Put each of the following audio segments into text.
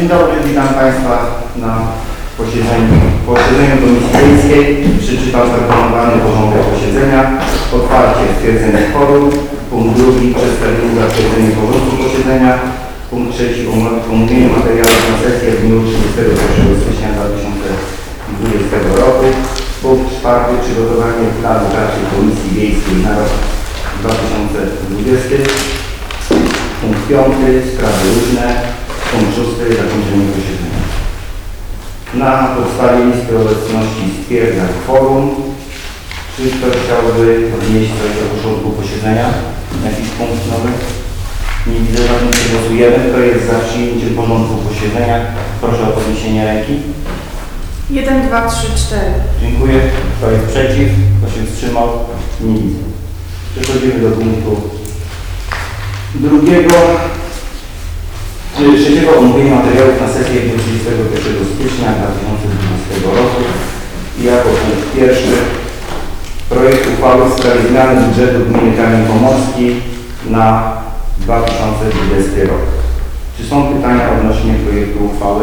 Dzień dobry, witam Państwa na posiedzeniu Komisji Miejskiej. Przeczytam zaproponowany porządek posiedzenia. Otwarcie stwierdzenie kworum. Punkt drugi, przedstawienie zatwierdzenie porządku posiedzenia. Punkt trzeci, omówienie materiałów na sesję w dniu 31 stycznia 2020 roku. Punkt czwarty, przygotowanie planu pracy Komisji Wiejskiej na rok 2020. Punkt piąty, sprawy różne. Punkt szósty, zakończenie posiedzenia. Na podstawie listy obecności stwierdzam kworum. Czy ktoś chciałby odnieść coś do porządku posiedzenia? Jakiś punkt nowy? Nie widzę żadnych, głosujemy. Kto jest za przyjęciem porządku posiedzenia? Proszę o podniesienie ręki. 1, 2, 3, 4. Dziękuję. Kto jest przeciw? Kto się wstrzymał? Nie widzę. Przechodzimy do punktu drugiego. Trzeciego omówienia materiałów na sesję w dniu 31 stycznia 2020 roku. I jako punkt pierwszy projekt uchwały w sprawie zmiany budżetu gminy Kamień Pomorski na 2020 rok. Czy są pytania odnośnie projektu uchwały?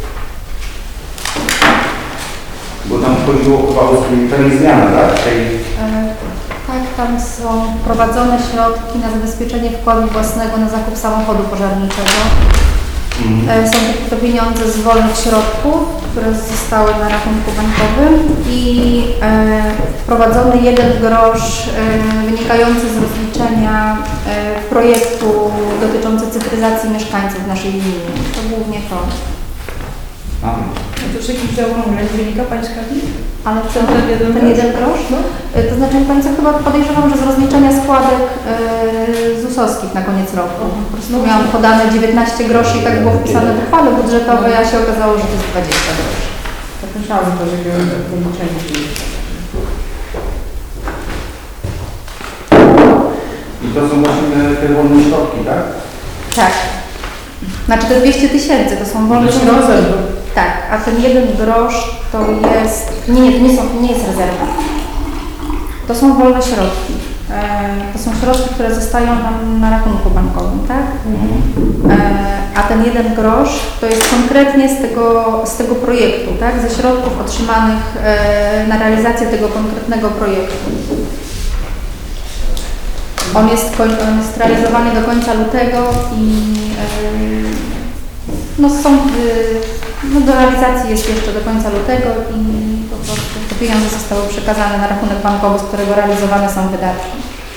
Bo tam chodziło o uchwałę, to nie zmiana, tak? Tak, tam są wprowadzone środki na zabezpieczenie wkładu własnego na zakup samochodu pożarniczego. Są to pieniądze z wolnych środków, które zostały na rachunku bankowym i wprowadzony 1 grosz wynikający z rozliczenia projektu dotyczący cyfryzacji mieszkańców naszej gminy. To głównie to. To już jakiś zaokrągleń wynika Pańska wina? Ale ten 1 grosz? No. To znaczy, Pani co, chyba podejrzewam, że z rozliczenia składek ZUS-owskich na koniec roku. Po prostu miałam podane 19 groszy i tak było wpisane w uchwale budżetowej, a się okazało, że to jest 20 groszy. Tak myślałam, że policzenie się jest. I to są właśnie te wolne środki, tak? Tak. Znaczy te 200 000 to są wolne środki. Tak, a ten 1 grosz to jest... Nie, to nie jest rezerwa. To są wolne środki. To są środki, które zostają nam na rachunku bankowym, tak? A ten 1 grosz to jest konkretnie z tego projektu, tak? Ze środków otrzymanych na realizację tego konkretnego projektu. On jest realizowany do końca lutego i do realizacji jest jeszcze do końca lutego i po prostu te pieniądze zostały przekazane na rachunek bankowy, z którego realizowane są wydatki.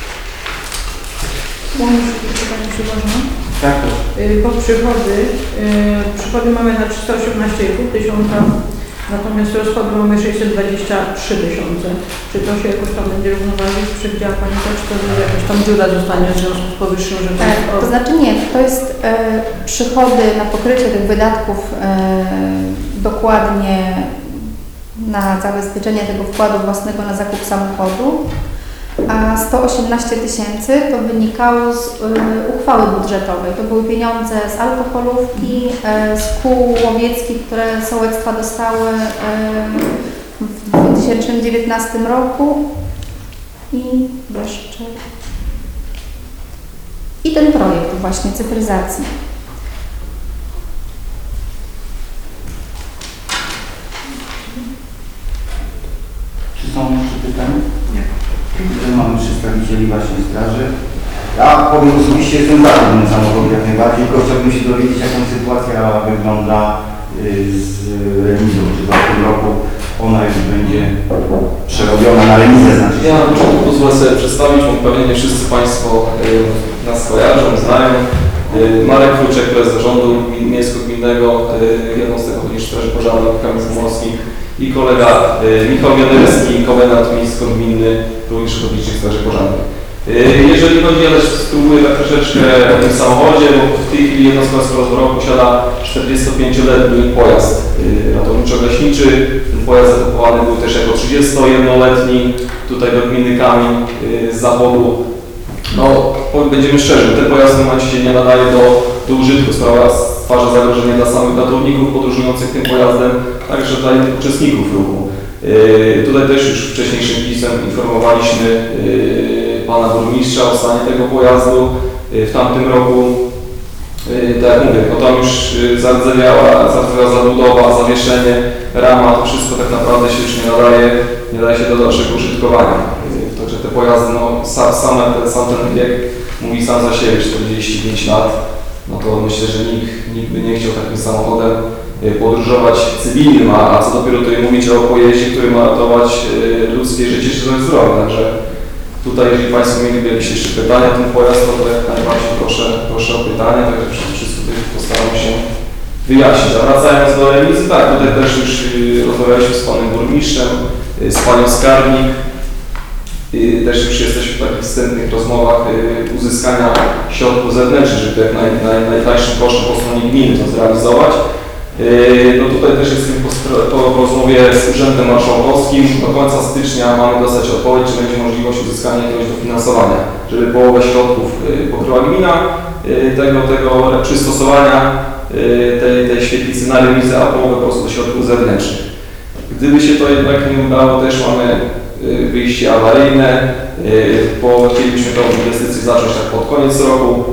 Tak. Bo przychody mamy na 318,5 tysiąca, natomiast rozchody mamy 623 tysiące. Czy to się jakoś tam będzie równoważyć? Przewidziała Pani to, czy to jakaś tam dziura zostanie w związku z powyższym, że to jest... To znaczy nie, to jest przychody na pokrycie tych wydatków dokładnie na zabezpieczenie tego wkładu własnego na zakup samochodu, a 118 000 to wynikało z uchwały budżetowej. To były pieniądze z alkoholówki, z kół łowieckich, które sołectwa dostały w 2019 roku i jeszcze... I ten projekt właśnie cyfryzacji. Czy są jeszcze pytania? Nie. Mamy przedstawicieli właśnie straży. Ja powiem osobiście, jestem za tym samochodem jak najbardziej, tylko chciałbym się dowiedzieć, jaką sytuacja wygląda z remizą. Czy w tym roku ona już będzie przerobiona na remizę? Znaczy. Ja na początku pozwolę sobie przedstawić, bo pewnie nie wszyscy Państwo nas kojarzą, znają. Marek Kluczek, prezes zarządu miejsko-gminnego jednostek Ochotniczej Straży Pożarnej w Kamieniu Pomorskim i kolega Michał Wiaderski, komendant miejsko-gminny również Ochotniczej Straży Pożarnej. Jeżeli chodzi, ja też spróbuję tak troszeczkę o tym samochodzie, bo w tej chwili jednostka Skoro posiada 45-letni pojazd ratowniczo-gaśniczy. Ten pojazd zakupowany był też jako 31-letni tutaj do gminy Kamień z zawodu. No, będziemy szczerzy, ten pojazd w tym momencie się nie nadaje do użytku, stwarza zagrożenie dla samych ratowników podróżujących tym pojazdem, także dla innych uczestników ruchu. Tutaj też już wcześniejszym pismem informowaliśmy pana burmistrza o stanie tego pojazdu w tamtym roku. Tak jak mówię, no tam już zardzewiała zabudowa, zawieszenie, rama, to wszystko tak naprawdę się już nie daje się do dalszego użytkowania. Także te pojazdy, no sam ten bieg mówi sam za siebie, 45 lat, no to myślę, że nikt by nie chciał takim samochodem podróżować cywilnym, a co dopiero tutaj mówić o pojeździe, który ma ratować ludzkie życie czy też zdrowie. Także tutaj, jeżeli Państwo mieliby jakieś jeszcze pytania o ten pojazd, to jak najbardziej proszę o pytania, także wszystko tutaj postaram się wyjaśnić. A wracając do remizy, tak, tutaj też już rozmawialiśmy z Panem Burmistrzem, z Panią Skarbnik. Też już jesteśmy w takich wstępnych rozmowach uzyskania środków zewnętrznych, żeby jak najtańszym kosztem po stronie gminy to zrealizować. No tutaj też jesteśmy po rozmowie z Urzędem Marszałkowskim. Do końca stycznia mamy dostać odpowiedź, czy będzie możliwość uzyskania jakiegoś dofinansowania, żeby połowę środków pokryła gmina, tego przystosowania tej świetlicy na remizę, a połowę po prostu do środków zewnętrznych. Gdyby się to jednak nie udało, też mamy wyjście awaryjne. Chcielibyśmy tą inwestycję zacząć tak pod koniec roku.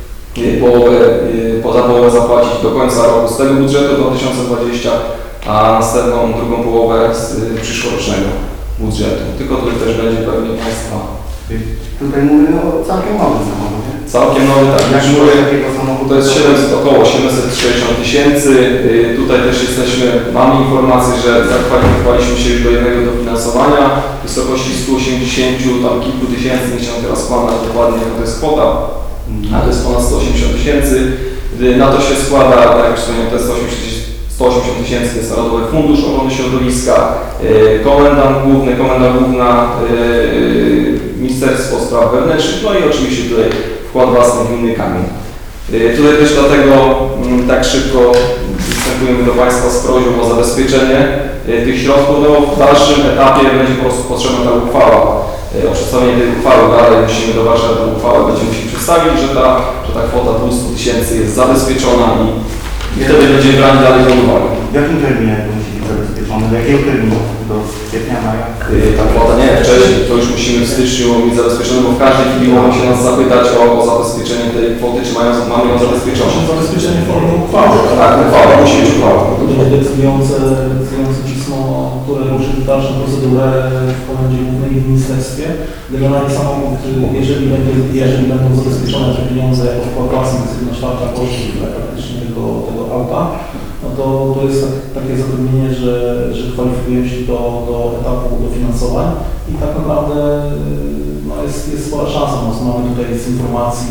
Połowę zapłacić do końca roku z tego budżetu 2020, a następną drugą połowę z przyszłorocznego budżetu. Tylko to też będzie pewnie Państwa. Tutaj mówimy o całkiem nowym samochodzie. Całkiem nowy, tak. Jak mówię, takiego samochodu To jest około 760 tysięcy. Tutaj też mamy informację, że zakwalifikowaliśmy się już do jednego dofinansowania w wysokości 180 tam kilku tysięcy, nie chciałem teraz kłamać dokładnie, jaka to jest kwota, a to jest ponad 180 tysięcy. Na to się składa, tak jak wspomniałem, to jest 180 tysięcy, to jest Narodowy Fundusz Ochrony Środowiska, komenda główna, Ministerstwo Spraw Wewnętrznych, no i oczywiście tutaj wkład własny gminy Kamień. Tutaj też dlatego tak szybko występujemy do Państwa z prośbą o zabezpieczenie tych środków. No, w dalszym etapie będzie po prostu potrzebna ta uchwała. O przedstawienie tej uchwały dalej musimy do Warszawy tę uchwałę będziemy musieli przedstawić, że ta kwota 200 tysięcy jest zabezpieczona i wtedy będziemy brali dalej pod uwagę. W jakim terminie to musi być zabezpieczone? Do jakiego terminu? Do kwietnia, maja? Ta kwota nie, wcześniej to już musimy w styczniu mieć zabezpieczone, bo w każdej chwili mogą się nas zapytać o zabezpieczenie tej kwoty, czy mamy ją zabezpieczoną. Zabezpieczenie w formie uchwały. Tak, uchwała, musi być uchwała. To będzie decydujące pismo, które ruszy dalszą procedurę w Komendzie Głównej i w Ministerstwie. Generalnie samochód, jeżeli będą zabezpieczone te pieniądze jako wkład własny, to jest 1/4 kosztów praktycznie tego auta, no to jest takie zapewnienie, że kwalifikujemy się do etapu dofinansowań i tak naprawdę no jest spora szansa. Mamy tutaj z informacji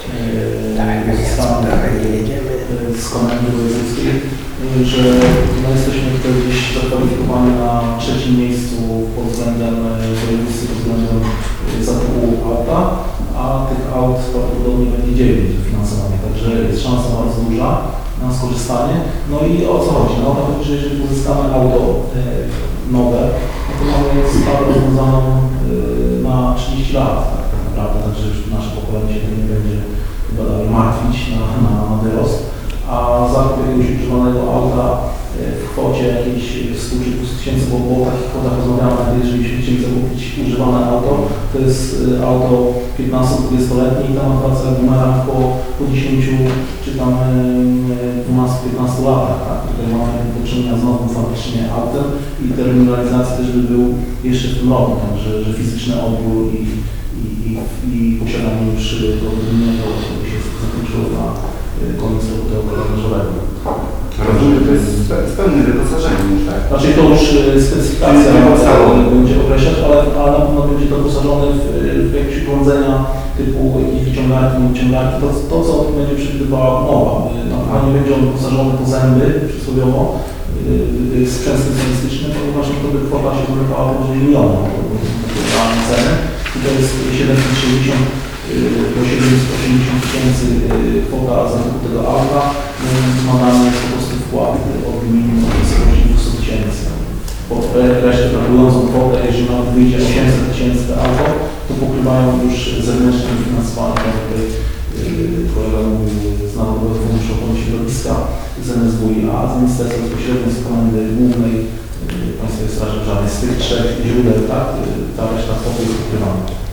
z Komendy Wojewódzkiej, że no jesteśmy tutaj gdzieś zakwalifikowani na 3. miejscu pod względem województwa, pod względem zakupu auta, a tych aut prawdopodobnie będzie 9 dofinansowanych, także jest szansa bardzo duża na skorzystanie. No i o co chodzi? No to chodzi, że jeżeli uzyskamy auto nowe, no to mamy sprawę rozwiązaną na 30 lat tak naprawdę, także już nasze pokolenie się nie będzie chyba dalej martwić na wyrost, a zakup jakiegoś używanego auta w kwocie jakiejś 100 czy 200 tysięcy, bo o takich kwotach rozmawiamy, jeżeli chcieli zakupić używane auto, to jest auto 15-20-letnie i tam wraca numerach po 10 czy tam 12-15 latach. Tak? Tutaj mamy do czynienia z nowym faktycznie autem i termin realizacji też by był jeszcze w tym roku, także że fizyczny odbiór i posiadanie już odrobinnego się zakończyło na koniec roku tego kalendarzowego. Rozumiem, że to jest z pełnym wyposażeniem już, tak? Znaczy to już specyfikacja będzie określać, ale na pewno będzie to wyposażone w jakieś urządzenia typu jakieś wyciągarki, wyciągarki, to co będzie przewidywała umowa. A nie będzie on wyposażony po zęby, przysłowiowo, sprzęt specjalistyczny, ponieważ to by kwota się zamykała powyżej 1 miliona ceny. I to jest 760 do 780 tysięcy kwota zakupu tego auta. Wymagany jest po prostu wkład od minimum w wysokości 200 tysięcy. Pod resztę brakującą kwotę, jeżeli nawet wyjdzie 800 tysięcy to auto, to pokrywają już zewnętrzne finansowanie kolega mówił z Narodowego Funduszu Ochrony Środowiska, z NSWiA, z Ministerstwa bezpośrednio z Komendy Głównej Państwowej Straży Pożarnej. Z tych 3 źródeł, tak, ta reszta kwoty jest pokrywana. A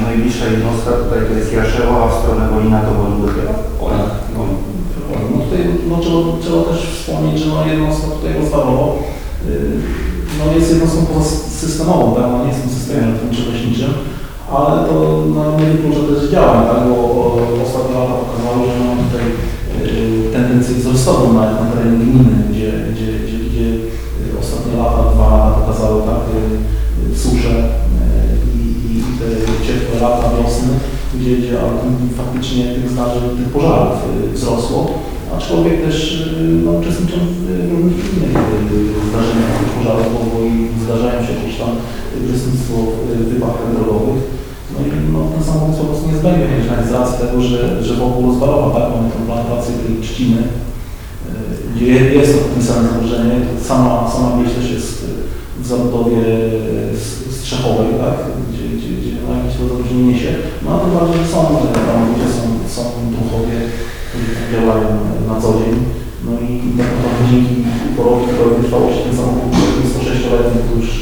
najbliższa jednostka tutaj to jest Jaszewo, a w stronę Wolina to Wolin dopiero. No tutaj trzeba też wspomnieć, że jednostka tutaj rozwojowo jest jednostką pozasystemową, tak? Nie jest tym systemem ratowniczo-leśniczym, ale to nie wyklucza też działań, tak? Bo ostatnie lata pokazały, że mamy tutaj tendencję wzrostową na terenie gminy, gdzie ostatnie lata, 2 lata pokazały tak susze i te ciepłe lata, wiosny, gdzie faktycznie tych zdarzeń, tych pożarów wzrosło, aczkolwiek też uczestniczą w różnych innych zdarzeniach tych pożarów, bo i zdarzają się jakieś tam uczestnictwo w wypadkach drogowych. No i ten samochód po prostu niezbędnie mieszkać z racji tego, że wokół rozwalowa, tak, mamy tę plantację tej trzciny, gdzie jest to podpisane zagrożenie, sama wieś też jest w zabudowie strzechowej, tak, gdzie jakieś to zagrożenie niesie, no a tym bardziej, że tam ludzie są duchowie, którzy działają na co dzień, no i tak naprawdę dzięki porowi, który trwałości ten samochód jest 106-letni, to już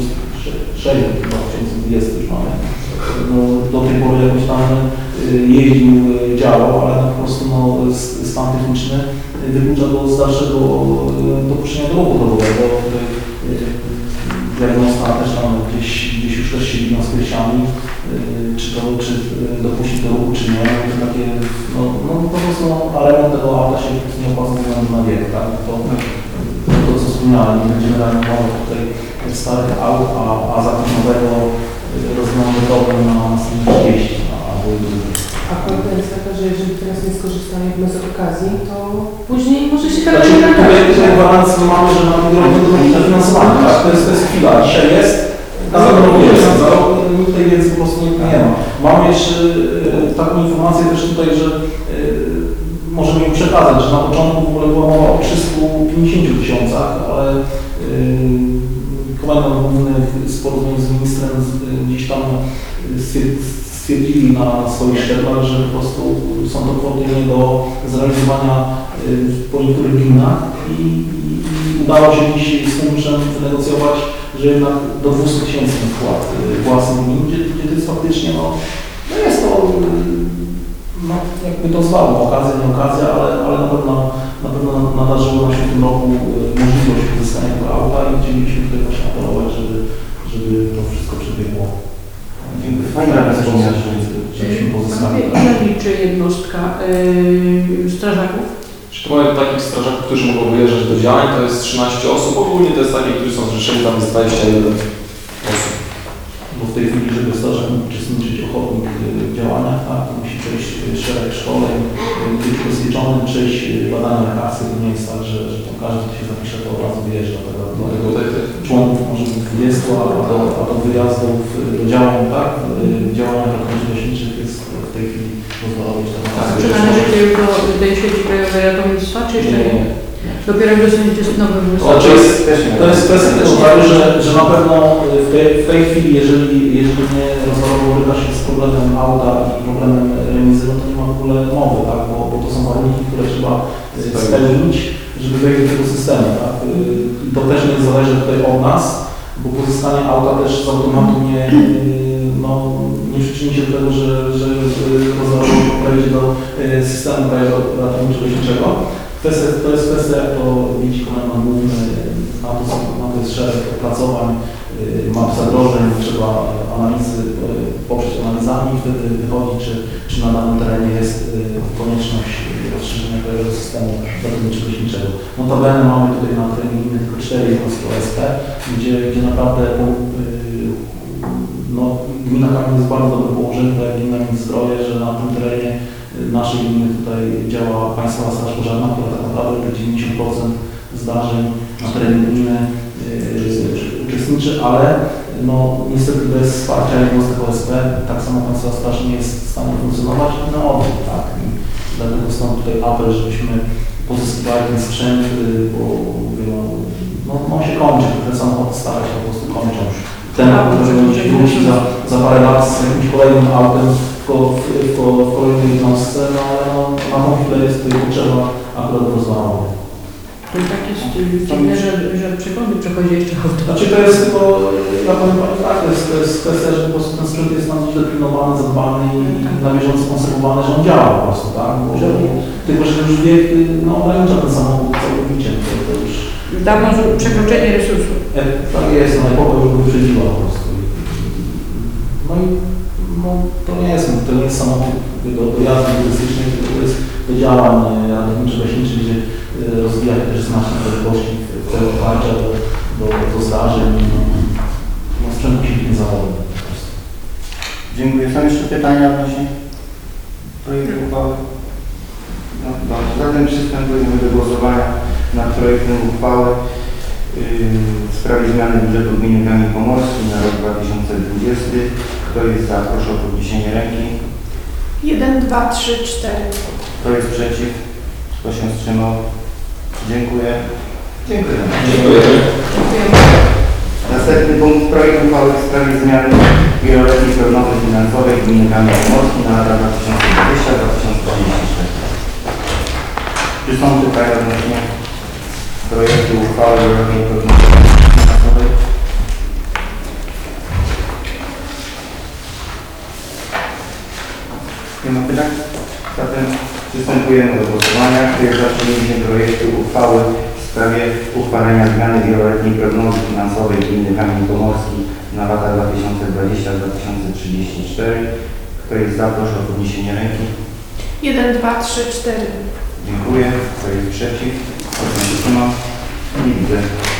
2020 już mamy. No, do tej pory jakoś tam jeździł, działał, ale po prostu stan techniczny wyklucza do dalszego dopuszczenia do ruchu drogowego. Diagnosta też tam gdzieś już też się biją z piersiami, czy dopuścić do ruchu, czy nie. To takie, po prostu element tego auta się nie opłaca ze względu na wiek, tak? To co wspomniałem, nie będziemy realizować tutaj starych aut, a zakup nowego rozwiązaniem na następne 30 albo i dłużej. A prawda jest taka, że jeżeli teraz nie skorzystamy z okazji, to później może się tak Tutaj gwarancję mamy, że na drogę to będzie finansowane, tak? To jest chwila, dzisiaj jest, za rok jest, za rok tej wiedzy po prostu nie ma. Mamy jeszcze taką informację też tutaj, że możemy ją przekazać, że na początku w ogóle była mowa o 350 tysiącach, ale komendant główny w porozumieniu z ministrem gdzieś tam stwierdzili na swoich szczeblach, że po prostu są to kwoty nie do zrealizowania po niektórych gminach i udało się dziś z funduszem wynegocjować, że jednak do 200 tysięcy wkład własnych gmin, gdzie to jest faktycznie, jest to, jakby to zwało, okazja, nie okazja, ale na pewno nadarzyło nam się w tym roku możliwość pozyskania tego auta i chcielibyśmy tutaj właśnie apelować, żeby to wszystko przebiegło. Żebyśmy pozyskali. Ile liczy jednostka strażaków? Tu mamy takich strażaków, którzy mogą wyjeżdżać do działań, to jest 13 osób, ogólnie to jest takie, którzy są zrzeszeni, tam jest 21 osób. Bo w tej chwili, żeby strażak mógł uczestniczyć ochotnik w działaniach, tak, to musi przejść szereg szkoleń, być ubezpieczony, przejść badania lekarskie, to nie jest tak, że każdy, kto się zapisze, to od razu wyjeżdża. Dlatego członków może być 20, a do wyjazdów do działań, tak, działań ratowniczo-leśniczych jest w tej chwili pozwolić. Czy należycie już do tej sieci krajowej ratownictwa, czy jeszcze nie? Dopiero w dostaniecie nowy wniosek. To jest kwestia tego, że na pewno w tej chwili, jeżeli nie rozwarował się z problemem auta i problemem remizy, no to nie ma w ogóle mowy, tak? Bo to są warunki, które trzeba spełnić, żeby wejść do tego systemu. Tak? To też nie zależy tutaj od nas, bo pozyskanie auta też z automatu nie przyczyni się do tego, że rozwarował wejdzie do systemu ratowniczo-leśniczego. To jest kwestia, jak to widzi komendant główny, na to jest szereg opracowań, map zagrożeń, trzeba analizy poprzeć analizami i wtedy wychodzi, czy na danym terenie jest konieczność rozszerzenia krajowego systemu ratowniczo-leśniczego. Notabene mamy tutaj na terenie gminy tylko 4 jednostki OSP, gdzie naprawdę gmina Kamień jest bardzo dobrze położona, tak jak gmina Międzyzdroje, że na tym terenie naszej gminy tutaj działa Państwowa Straż Pożarna, która tak naprawdę te 90% zdarzeń na terenie gminy uczestniczy, ale niestety bez wsparcia jednostek OSP tak samo Państwowa Straż nie jest w stanie funkcjonować i na odwrót, tak. I dlatego stąd tutaj apel, żebyśmy pozyskiwali ten sprzęt, bo on się kończy, te samochody stare się po prostu kończą. Ten, który wróci za parę lat z jakimś kolejnym autem w kolejnej jednostce, ale na tą chwilę jest tutaj potrzeba akurat rozwojowa. To i tak jest dziwne, że przekądy przechodzi jeszcze auto. Znaczy to jest tylko, ja powiem Pani tak, to jest kwestia, że po prostu ten sprzęt jest tam źle pilnowany, zadbany i na bieżąco konserwowany, że on działa po prostu, tak? Tylko, że już wiek, no ogranicza ten samochód całkowicie, to już... Dawno przekroczenie resursu. Tak jest, no epoka już go wyprzedziła po prostu. No i no, to nie jest samochód do jazdy turystycznej, tylko to jest do działań ratowniczo-leśniczych, gdzie rozwija się też znaczne możliwości w celu dotarcia do zdarzeń. No, sprzęt musi być niezawodny po prostu. Dziękuję. Są jeszcze pytania odnośnie projektu uchwały? No, dobrze. Zatem przystępujemy do głosowania nad projektem uchwały w sprawie zmiany budżetu gminy Kamień Pomorski na rok 2020. Kto jest za? Proszę o podniesienie ręki. 1, 2, 3, 4. Kto jest przeciw? Kto się wstrzymał? Dziękuję. Dziękuję. Dziękuję. Następny punkt. Projekt uchwały w sprawie zmiany wieloletniej prognozy finansowej gminy Kamień Pomorski na lata 2020-2034. Czy są pytania odnośnie projektu uchwały wieloletniej prognozy finansowej? Nie ma pytań? Zatem przystępujemy do głosowania. Kto jest za przyjęciem projektu uchwały w sprawie uchwalenia zmiany wieloletniej prognozy finansowej gminy Kamień Pomorski na lata 2020-2034? Kto jest za? Proszę o podniesienie ręki. 1, 2, 3, 4. Dziękuję. Kto jest przeciw? Kto się wstrzymał? Nie widzę.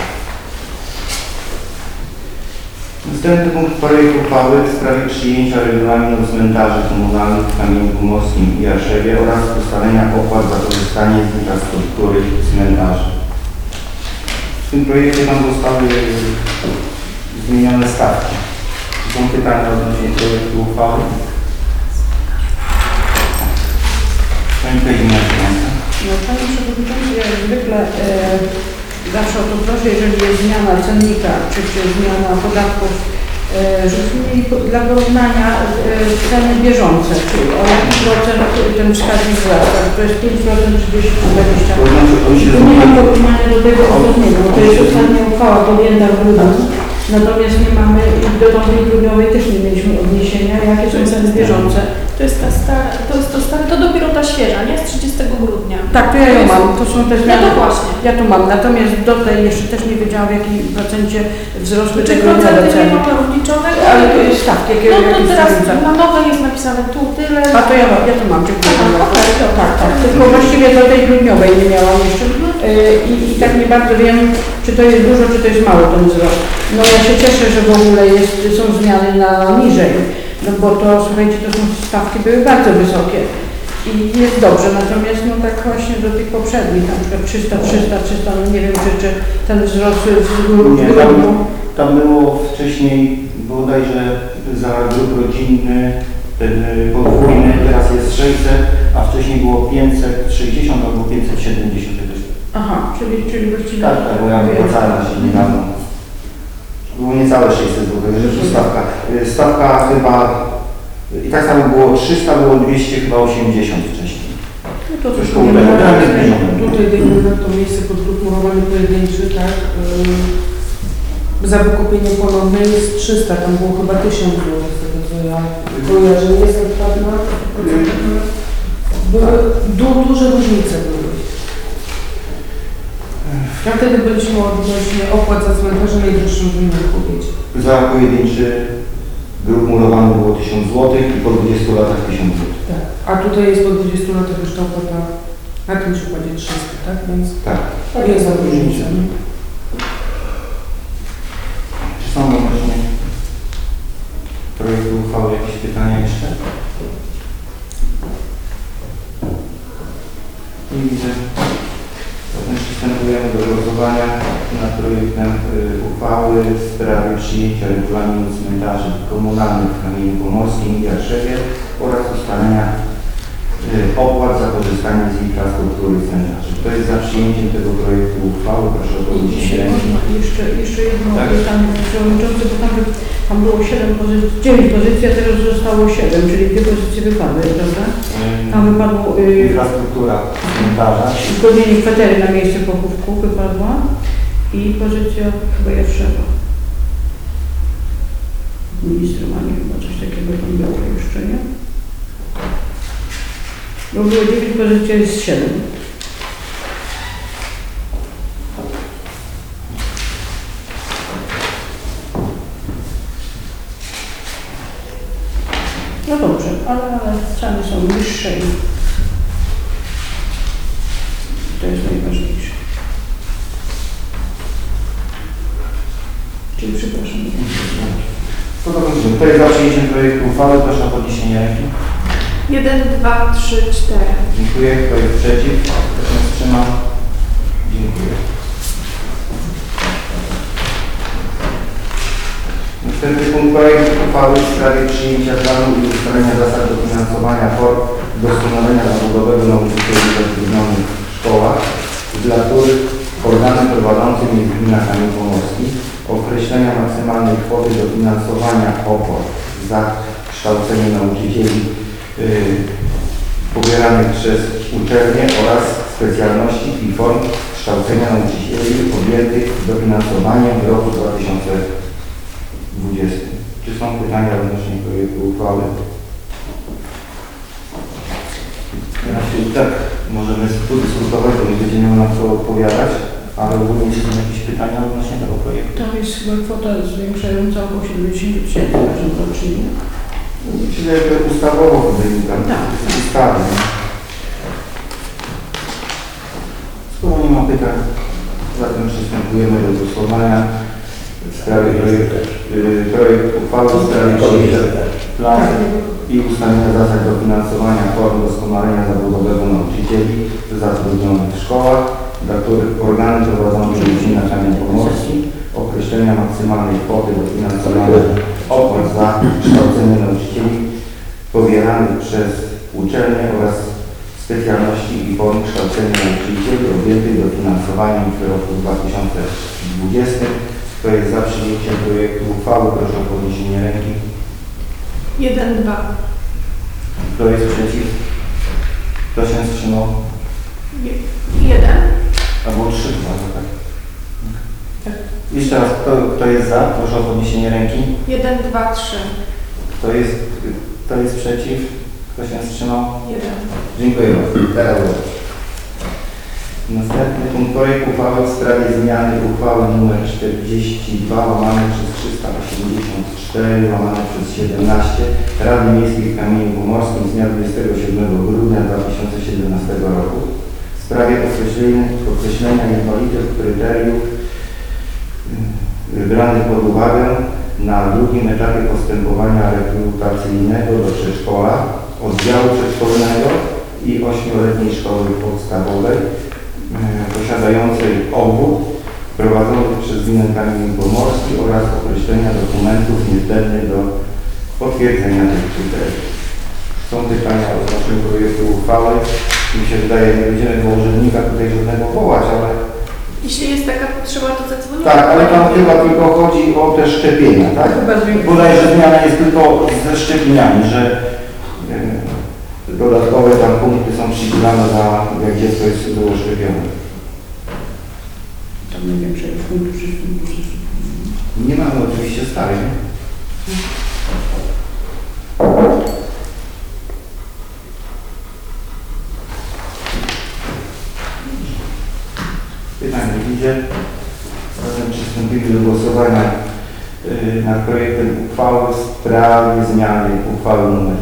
Następny punkt projektu uchwały w sprawie przyjęcia regulaminu cmentarzy komunalnych w Kamieniu Pomorskim i Jarszewie oraz ustalenia opłat za korzystanie z infrastruktury cmentarzy. W tym projekcie tam zostały zmienione stawki. Czy są pytania odnośnie projektu uchwały? Pani Prezydent. No, Panie Przewodniczący, ja jak zwykle zawsze o to proszę, jeżeli jest zmiana cennika, czy zmiana podatków, żebyśmy mieli dla porównania ceny bieżące, czyli o jaki procent ten wskaźnik wzrasta, to jest 5%, 30, 20%. Nie mam porównania do tego ostatniego, bo to jest ostatnia uchwała podjęta w grudniu, natomiast nie mamy, do tej grudniowej też nie mieliśmy odniesienia, jakie są ceny bieżące. To jest ta stara, to stare, to dopiero ta świeża, nie? Z 30 grudnia. Tak, to ja ją mam, to są te zmiany. No to właśnie. Ja to mam, natomiast do tej jeszcze też nie wiedziałam, w jakim procencie wzrosły Czy tego procenty nie ceny. mamy rozliczonego? Ale to jest stawki, jakie No to jakie teraz różnica. na nowe jest napisane tu tyle. A to ja to mam, dziękuję. Aha, okej, dobra. Tak, tak. Tylko właściwie do tej grudniowej nie miałam jeszcze. I tak nie bardzo wiem, czy to jest dużo, czy to jest mało ten wzrost. No ja się cieszę, że w ogóle są zmiany na niżej. No bo to, słuchajcie, to są stawki były bardzo wysokie i jest dobrze, natomiast no tak właśnie do tych poprzednich, na przykład 300, no nie wiem, czy ten wzrost w Nie, grudniu. tam było wcześniej bodajże za grup rodzinny, ten podwójny, teraz jest 600, a wcześniej było 560 albo 570. Aha, czyli właściwie... Tak, bo ja wypłacałem się niedawno. Było niecałe 600 zł, że stawka. Stawka chyba, i tak samo było 300, było 200, chyba 80 wcześniej. No to Coś nie koło ma tego. Tutaj dajemy na to miejsce podgrup murowany pojedynczy, tak? Za wykupienie ponowne jest 300, tam było chyba 1000 zł, z tego co ja kojarzę, nie jestem pewna. Były duże różnice były. Ja wtedy byliśmy odnośnie opłat za cmentarze najdroższym rynku, wiecie. Za pojedynczy grup murowany było 1000 zł i po 20 latach 1000 zł. Tak. A tutaj jest po 20 latach już ta opłata na tym przykładzie 300, tak? Więc Tak. jest ta różnica. nie? Czy są odnośnie projektu uchwały jakieś pytania jeszcze? Nie widzę. Zatem przystępujemy do głosowania nad projektem uchwały w sprawie przyjęcia regulaminu cmentarzy komunalnych w Kamieniu Pomorskim i Jarszewie oraz ustalenia opłat za korzystanie z infrastruktury cmentarzy. To jest za przyjęciem tego projektu uchwały. Proszę o podniesienie Jeśli ręki. można, jeszcze jedno Tak. pytanie, panie przewodniczący, bo tam było 9 pozycji, a teraz zostało 7, czyli 2 pozycje wypadły, prawda? Tam wypadło Infrastruktura cmentarza. uzgodnienie kwatery na miejsce pochówku wypadła i pozycja chyba Jarszewa. Ministrem, a nie chyba coś takiego tam było jeszcze, nie? Bo było 9 pozycji, a jest 7. No dobrze, ale ceny są wyższe i to jest najważniejsze. Czyli przepraszam. To dobrze. Kto jest za przyjęciem projektu uchwały? Proszę o podniesienie ręki. 1, 2, 3, 4. Dziękuję. Kto jest przeciw? Kto się wstrzymał? Dziękuję. Następny punkt projektu uchwały w sprawie przyjęcia planu i ustalenia zasad dofinansowania form doskonalenia zawodowego nauczycieli zatrudnionych w szkołach, dla których organem prowadzącym jest gmina Kamień Pomorski, określenia maksymalnej kwoty dofinansowania opłat za kształcenie nauczycieli pobieranych przez uczelnie oraz specjalności i form kształcenia nauczycieli objętych dofinansowaniem w roku 2020. Czy są pytania odnośnie projektu uchwały? Tak, możemy dyskutować, bo nie będziemy na to odpowiadać, ale ogólnie czy są jakieś pytania odnośnie tego projektu? Tam jest chyba kwota zwiększająca około 70 tysięcy rocznie. Myślę, że ustawowo wynika. Tak. Z ustawy. Skoro nie ma pytań, zatem przystępujemy do głosowania w sprawie projekt uchwały w sprawie przyjęcia planu i ustalenia zasad dofinansowania form doskonalenia zawodowego nauczycieli zatrudnionych w szkołach, dla których organem prowadzącym jest gmina Kamień Pomorski, określenia maksymalnej kwoty dofinansowania opłat za kształcenie nauczycieli pobieranych przez uczelnie oraz specjalności i form kształcenia nauczycieli objętych dofinansowaniem w roku 2020. Kto jest za przyjęciem projektu uchwały? Proszę o podniesienie ręki. 1, 2. Kto jest przeciw? Kto się wstrzymał? 1. Albo 3 chyba, tak? Jeszcze raz, kto jest za? Proszę o podniesienie ręki. 1, 2, 3. Kto jest przeciw? Kto się wstrzymał? 1. Dziękuję bardzo. Teraz następny punkt projektu uchwały w sprawie zmiany uchwały nr 42/384/17 Rady Miejskiej w Kamieniu Pomorskim z dnia 27 grudnia 2017 roku w sprawie określenia jednolitych kryteriów wybranych pod uwagę na drugim etapie postępowania rekrutacyjnego do przedszkola, oddziału przedszkolnego i 8-letniej szkoły podstawowej posiadającej obwód prowadzonych przez gminę Kamień Pomorski oraz określenia dokumentów niezbędnych do potwierdzenia tych kryteriów. Są pytania odnośnie projektu uchwały. Mi się wydaje, nie będziemy do urzędnika tutaj żadnego wołać, ale Jeśli jest taka potrzeba, to zadzwonię. tak, ale tam chyba tylko chodzi o te szczepienia, tak? Bodajże zmiana jest tylko ze szczepieniami, że dodatkowe tam punkty są przydzielane za jak dziecko było szczepione. Tam największe jest fundusze. Nie mamy oczywiście starych, nie? Pytań nie widzę. Zatem przystąpimy do głosowania nad projektem uchwały w sprawie zmiany uchwały nr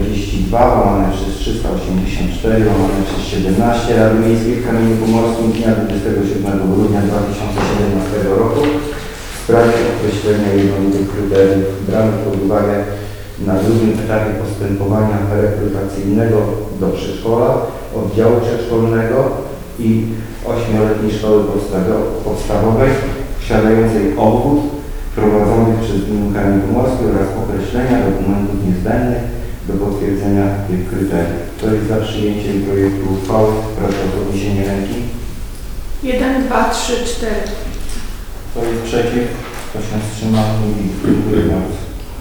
42/384/17 Rady Miejskiej w Kamieniu Pomorskim dnia 27 grudnia 2017 roku w sprawie określenia jednolitych kryteriów branych pod uwagę na drugim etapie postępowania rekrutacyjnego do przedszkola, oddziału przedszkolnego i 8-letniej szkoły podstawowej posiadającej obwód prowadzonych przez gminę Kamień Pomorski oraz określenia dokumentów niezbędnych do potwierdzenia tych kryteriów. Kto jest za przyjęciem projektu uchwały? Proszę o podniesienie ręki. 1, 2, 3, 4. Kto jest przeciw? Kto się wstrzymał? Nie widzę. Dziękuję bardzo.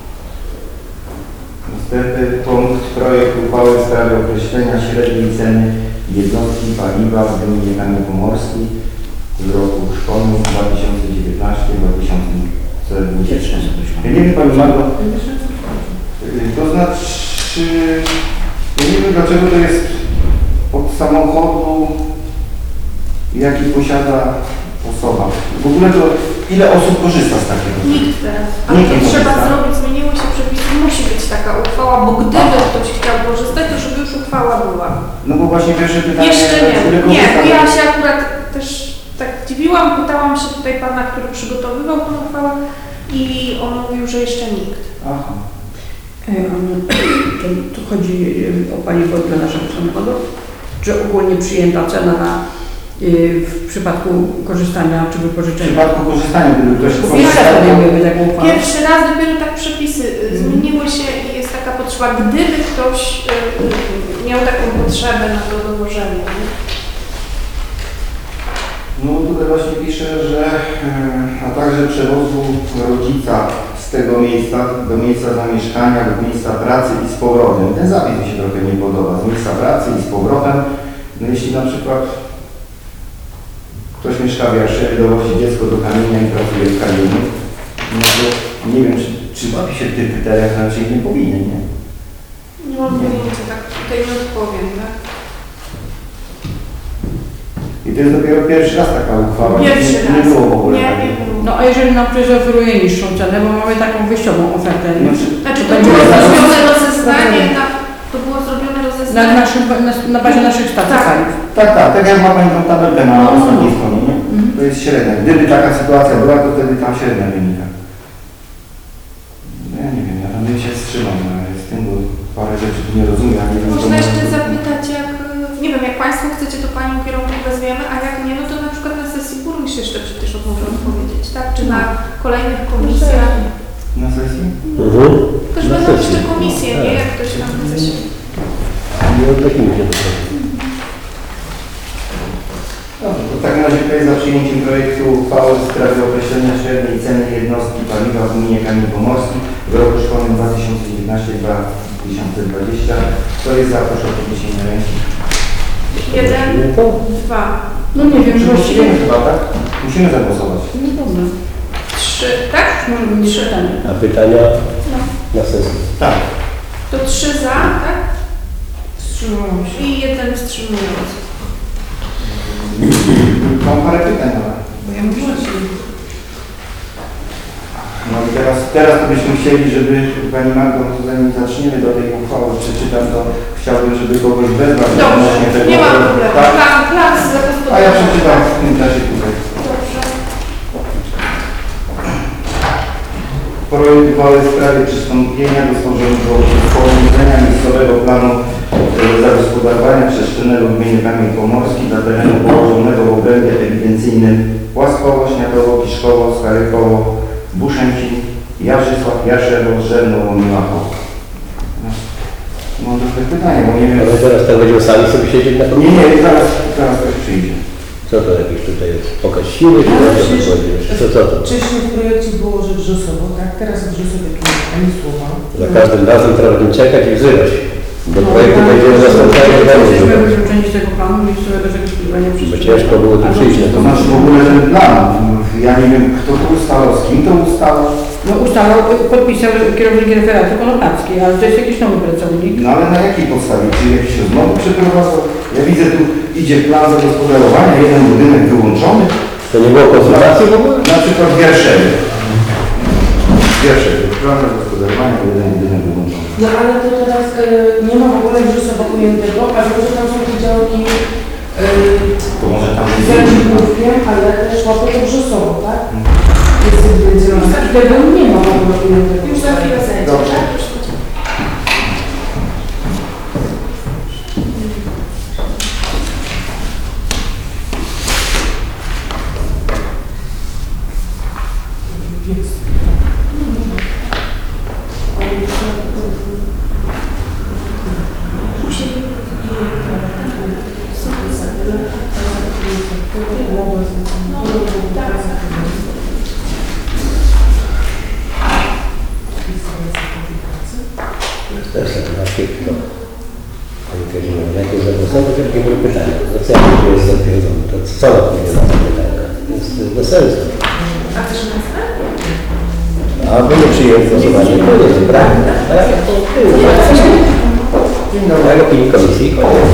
Następny punkt. Projekt uchwały w sprawie określenia średniej ceny jednostki paliwa w gminie Kamień Pomorski w roku szkolnym 2019-2020. Ja nie wiem, Pani Magdo, to znaczy, ja nie wiem, dlaczego to jest od samochodu, jaki posiada osoba. W ogóle to ile osób korzysta z takiego? Nikt teraz. Ale Nikt to nie trzeba korzysta. zrobić, zmieniły się przepisy, musi być taka uchwała, bo gdyby ktoś chciał korzystać, to żeby już uchwała była. No bo właśnie pierwsze pytanie, Jeszcze ile nie. Nie, korzysta? ja się akurat też tak dziwiłam, pytałam się tutaj pana, który przygotowywał tę uchwałę i on mówił, że jeszcze nikt. Aha. Tu chodzi o paliwo dla naszego samochodu, czy ogólnie przyjęta cena w przypadku korzystania czy W wypożyczenia? przypadku korzystania, gdyby ktoś Pierwszy korzystał, raz podejmujemy taką uchwałę. Pierwszy raz dopiero tak przepisy zmieniły się i jest taka potrzeba, gdyby ktoś miał taką potrzebę na to dowożenie. Nie? no tutaj właśnie pisze, że a także przewozu rodzica z tego miejsca do miejsca zamieszkania lub miejsca pracy i z powrotem. Ten zapis mi się trochę nie podoba. Z miejsca pracy i z powrotem. No jeśli na przykład ktoś mieszka w Jarszewie, dowozi dziecko do Kamienia i pracuje w Kamieniu, no to nie wiem, czy łapi się w tych kryteriach, raczej nie powinien, nie? Nie mam pojęcia, tak tutaj nie odpowiem, tak? I to jest dopiero pierwszy raz taka uchwała. Pierwszy nie raz. było w ogóle Nie, takiej. nie było. No a jeżeli nam ktoś zaoferuje niższą cenę, bo mamy taką wyjściową ofertę, nie? Znaczy to będzie było zaraz- zrobione rozeznanie, to było zrobione rozeznanie. na bazie naszych stacji Tak. paliw. Tak, tak jak ma Pani tą tabelkę na No. ostatniej stronie, nie? Mhm. To jest średnia. Gdyby taka sytuacja była, to wtedy tam średnia wynika. No ja nie wiem, ja tam bym się wstrzymał z tym, bo parę rzeczy tu nie rozumiem. a nie wiem, Można co jeszcze może- zapytać, jak, nie wiem, jak Państwo chcecie, to Panią kierownik wezwiemy, a jak nie, no to na przykład na sesji burmistrz jeszcze przecież może odpowiedzieć, tak? Czy na kolejnych komisjach. Na sesji? Też Na będą sesji. jeszcze komisje, nie? Jak ktoś tam chce się... Nie odlegimy się do tego. Dobrze, to w takim razie kto jest za przyjęciem projektu uchwały w sprawie określenia średniej ceny jednostki paliwa w gminie Kamień Pomorski w roku szkolnym 2019-2020. Kto jest za? Proszę o podniesienie ręki. 1, Nie to? 2, No nie wiem, właściwie... Musimy chyba, tak? Musimy zagłosować. No dobra. 3, tak? Może być Trzy. pytanie. A pytania No. na sesji. Tak. To 3 za, tak? Wstrzymałam się. I 1 wstrzymujący. Mam parę pytań, ale... Bo ja muszę... No i teraz to byśmy chcieli, żeby Pani Magdo, zanim zaczniemy do tej uchwały, przeczytam, to chciałbym, żeby kogoś wezwać odnośnie Dobrze, tego. nie ma problemu. Tak? Plan A ja zagospodarowania. przeczytam w tym czasie tutaj. Dobrze. Projekt uchwały w sprawie przystąpienia do sporządzenia miejscowego planu zagospodarowania przestrzennego w gminie Kamień Pomorski dla terenu położonego w obrębie ewidencyjnym Łaskowo, Śniadowo, Kiszkowo, Skarykowo, Buszęcin, Jarzysław, Jaszewo, Żerno, Łomiłachowo. Mam trochę pytanie, bo nie wiem... Ale teraz tak będziemy sami sobie siedzieć na Nie, komisji? nie, zaraz ktoś przyjdzie. Co to jakieś tutaj jest? Pokaz siły, czy Ale o co przecież- chodzi? Co to? Wcześniej w projekcie było, że Wrzosowo, tak? Teraz w Wrzosowie tu nie ma ani słowa. Za każdym razem trzeba będzie czekać i wzywać. Do No, projektu będziemy następnego Jesteśmy dnia. wykluczeni z tego planu miejscowego zagospodarowania Bo przestrzeni. ciężko było tu przyjść na To znaczy w ogóle ten plan, ja nie wiem kto to ustalał, z kim to ustalał, No ustalał, podpisał kierownik referatu Konopacki, ale to jest jakiś nowy pracownik. no ale na jakiej podstawie? Czy jakiś się znowu przeprowadzał? Ja widzę tu idzie plan zagospodarowania, jeden budynek wyłączony, To nie było konsultacji w ogóle? na przykład w Wierszewie. Plan zagospodarowania, jeden budynek wyłączony. No ale to teraz nie ma w ogóle Wrzosowa ujętego, a wiem, że tam są te działki To może tam z Radzikówkiem, ale też łapie to Wrzosowo, tak? Jest ewidencjonowane. I tego nie ma w ogóle ujętego. Już za chwilę zejdzie, Dobrze. tak? Już będzie. Jest. szybko. Pani Karina, jakie zagłosować, jakie były pytania? No co ja mówię, jest zatwierdzone, to co na tym jest pytania? Więc to jest bez sensu. A też na Albo nie przyjąć głosowanie, koniec, prawda? A jak to Dzień dobry. jak opinii komisji, koniec.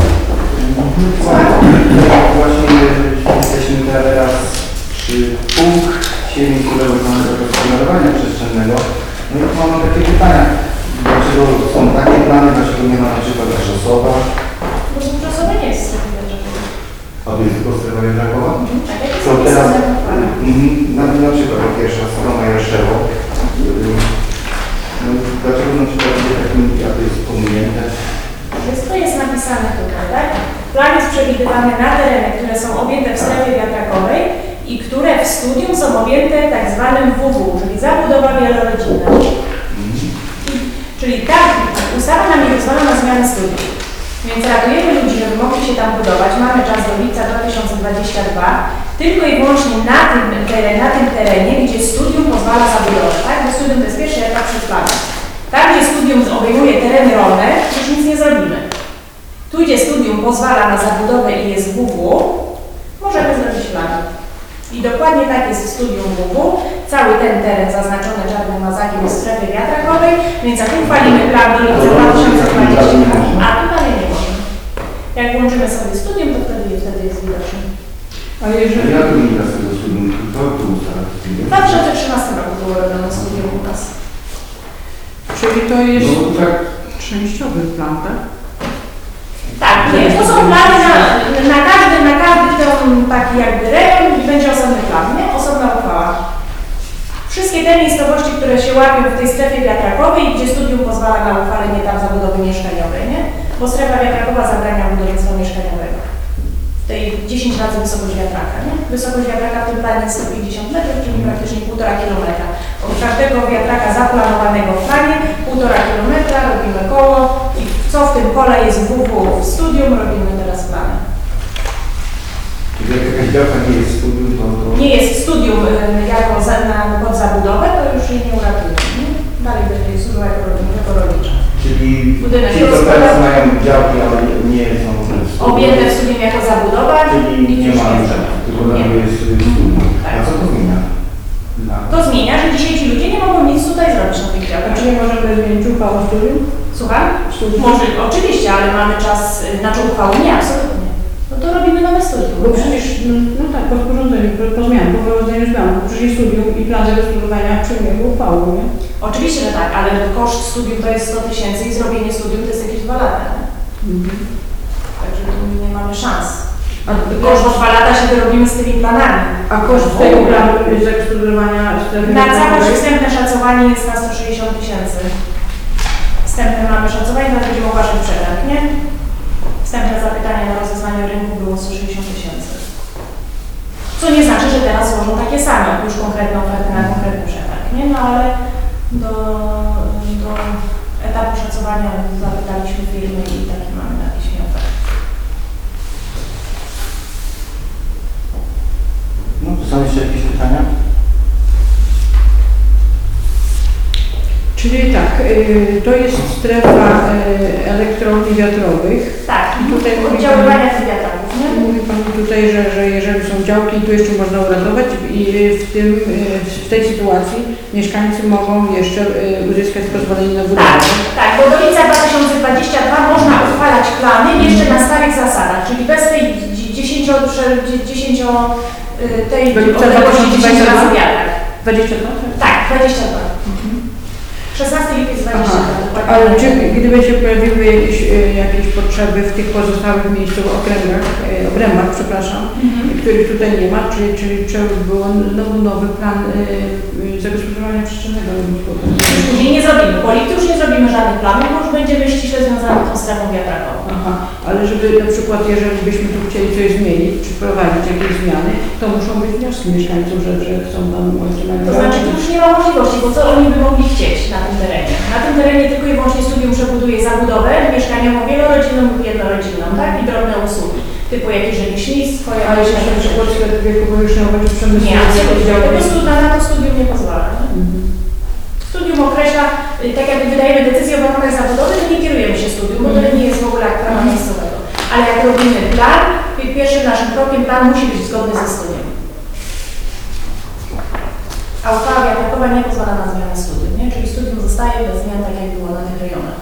Właśnie jesteśmy teraz przy punkcie miejscowego gospodarowania przestrzennego. No i mam takie pytania. Dlaczego są takie plany, dlaczego nie ma na przykład Krzosowa? Bo Krzosowa nie jest strefą wiatrakową. A to jest tylko strefa wiatrakowa? Tak, jak Co jest teraz? zaplanowane. Na przykład pierwsza strona Jerszewo. No, dlaczego na przykład będzie takim, a to jest pominięte? Więc to jest napisane tutaj, tak? Plan jest przewidywany na tereny, które są objęte w strefie wiatrakowej i które w studium są objęte tak zwanym WW, czyli zabudowa wielorodzinna. Czyli ta ustawa nam nie pozwala na zmianę studium. Więc radujemy ludzi, żeby mogli się tam budować. Mamy czas do lipca 2022, tylko i wyłącznie na tym terenie, gdzie studium pozwala zabudować, tak? Bo studium to jest pierwszy etap przed planem. Tam, gdzie studium obejmuje tereny rolne, już nic nie zrobimy. Tu, gdzie studium pozwala na zabudowę i jest WW, możemy zrobić plan. I dokładnie tak jest w studium WW. Cały ten teren zaznaczony czarnym mazakiem jest w strefie wiatrakowej, więc jak uchwalimy plan do lipca 2020, a tu dalej nie możemy. Jak włączymy sobie studium, to wtedy jest widoczne. Ale jeżeli... Ja to nie da z tego studium, to ustawa. W 2013 roku było robione studium u nas. Czyli to jest No tak. częściowy plan, tak? Tak, nie, to są plany na każdy ten taki jakby rejon i będzie osobny plan, nie? Osobna uchwała. Wszystkie te miejscowości, które się łapią w tej strefie wiatrakowej, gdzie studium pozwala na uchwalenie tam zabudowy mieszkaniowej, nie? Bo strefa wiatrakowa zabrania budownictwa mieszkaniowego. Tej 10 razy wysokość wiatraka, nie? Wysokość wiatraka w tym planie jest 150 metrów, czyli praktycznie 1,5 kilometra. Od każdego wiatraka zaplanowanego w planie 1,5 kilometra robimy koło i co w tym kole jest WW w studium, robimy teraz plany. Jeżeli jakaś działka nie jest studium, to... Nie jest studium jako pod zabudowę, to już jej nie uratuje. Nie? Dalej będzie służyła jako rolnicza. Czyli Budynek ci, co rozkłada- teraz mają działki, ale nie są w studium. Objęte w studium jako zabudowa. Czyli nikt nie już ma nie niczego, zrobi. tylko Nie. tam jest studium. Tak. A co to zmienia? To zmienia, że dzisiaj ci ludzie nie mogą nic tutaj zrobić na tych A działkach. czy nie możemy zmienić uchwałę studium? Słucham? Studium? Może, oczywiście, ale mamy czas, znaczy uchwały nie, absolutnie. No to robimy nowe studium. Bo przecież, no tak, po sporządzeniu, po zmianie, po wprowadzeniu zmian, bo przecież studium i plan zagospodarowania przyjmujemy uchwałą, nie? Oczywiście, że tak, ale koszt studium to jest 100 000 i zrobienie studium to jest jakieś 2 lata. Nie? Także tu nie mamy szans. A Koszt 2 lata się wyrobimy z tymi planami. A koszt tego planu zagospodarowania strefy Na całość wiatrakowej? wstępne szacowanie jest na 160 000. Wstępne mamy szacowanie, teraz będziemy ogłaszać przetarg, nie? Wstępne zapytanie na rozeznanie rynku było 160 000. Co nie znaczy, że teraz złożą takie same, już konkretną ofertę na konkretny przetarg, nie? No ale do etapu szacowania zapytaliśmy firmy i taki mamy napisie oferty. No, to są jeszcze jakieś pytania? Czyli tak, to jest strefa elektrowni wiatrowych. Tak, I tutaj oddziaływania tych wiatraków, nie? Mówi Pan tutaj, że jeżeli są działki, to jeszcze można uratować i w tej sytuacji mieszkańcy mogą jeszcze uzyskać pozwolenie na budowę. Tak, bo do lipca 2022 można uchwalać plany jeszcze na starych zasadach, czyli bez tej 10 tej Do lipca odległości 10 razy 2022? wiatrak. 22? Tak, 22. 16 lipiec 22. Aha, dokładnie. ale czy gdyby się pojawiły jakieś potrzeby w tych pozostałych miejscowych obrębach, przepraszam, których tutaj nie ma, czy trzeba by było nowy plan zagospodarowania przestrzennego? Później nie zrobimy, po lipcu już nie zrobimy żadnych planów, bo już będziemy ściśle związani tą strefą wiatrakową. Aha, ale żeby na przykład, jeżeli byśmy tu chcieli coś zmienić, czy wprowadzić jakieś zmiany, to muszą być wnioski mieszkańców, że chcą tam otrzymać. To znaczy, tu już nie ma możliwości, bo co oni by mogli chcieć na tym terenie? Na tym terenie tylko i wyłącznie studium przebuduje zabudowę mieszkaniową wielorodzinną lub jednorodzinną, tak? I drobne usługi, typu jakieś rzemieślnictwo, Ale jakieś... jeśli na przykład sklepy wiekowojuszowe czy przemysłowe, Nie, absolutnie. Po prostu na to studium nie pozwala. Nie? Studium określa tak jakby wydajemy decyzję o warunkach zawodowych, to nie kierujemy się studium, bo to nie jest w ogóle akt prawa miejscowego. Ale jak robimy plan, pierwszym naszym krokiem plan musi być zgodny ze studiem. A uchwała wiatrakowa nie pozwala na zmianę studium, nie? Czyli studium zostaje bez zmian, tak jak było na tych rejonach.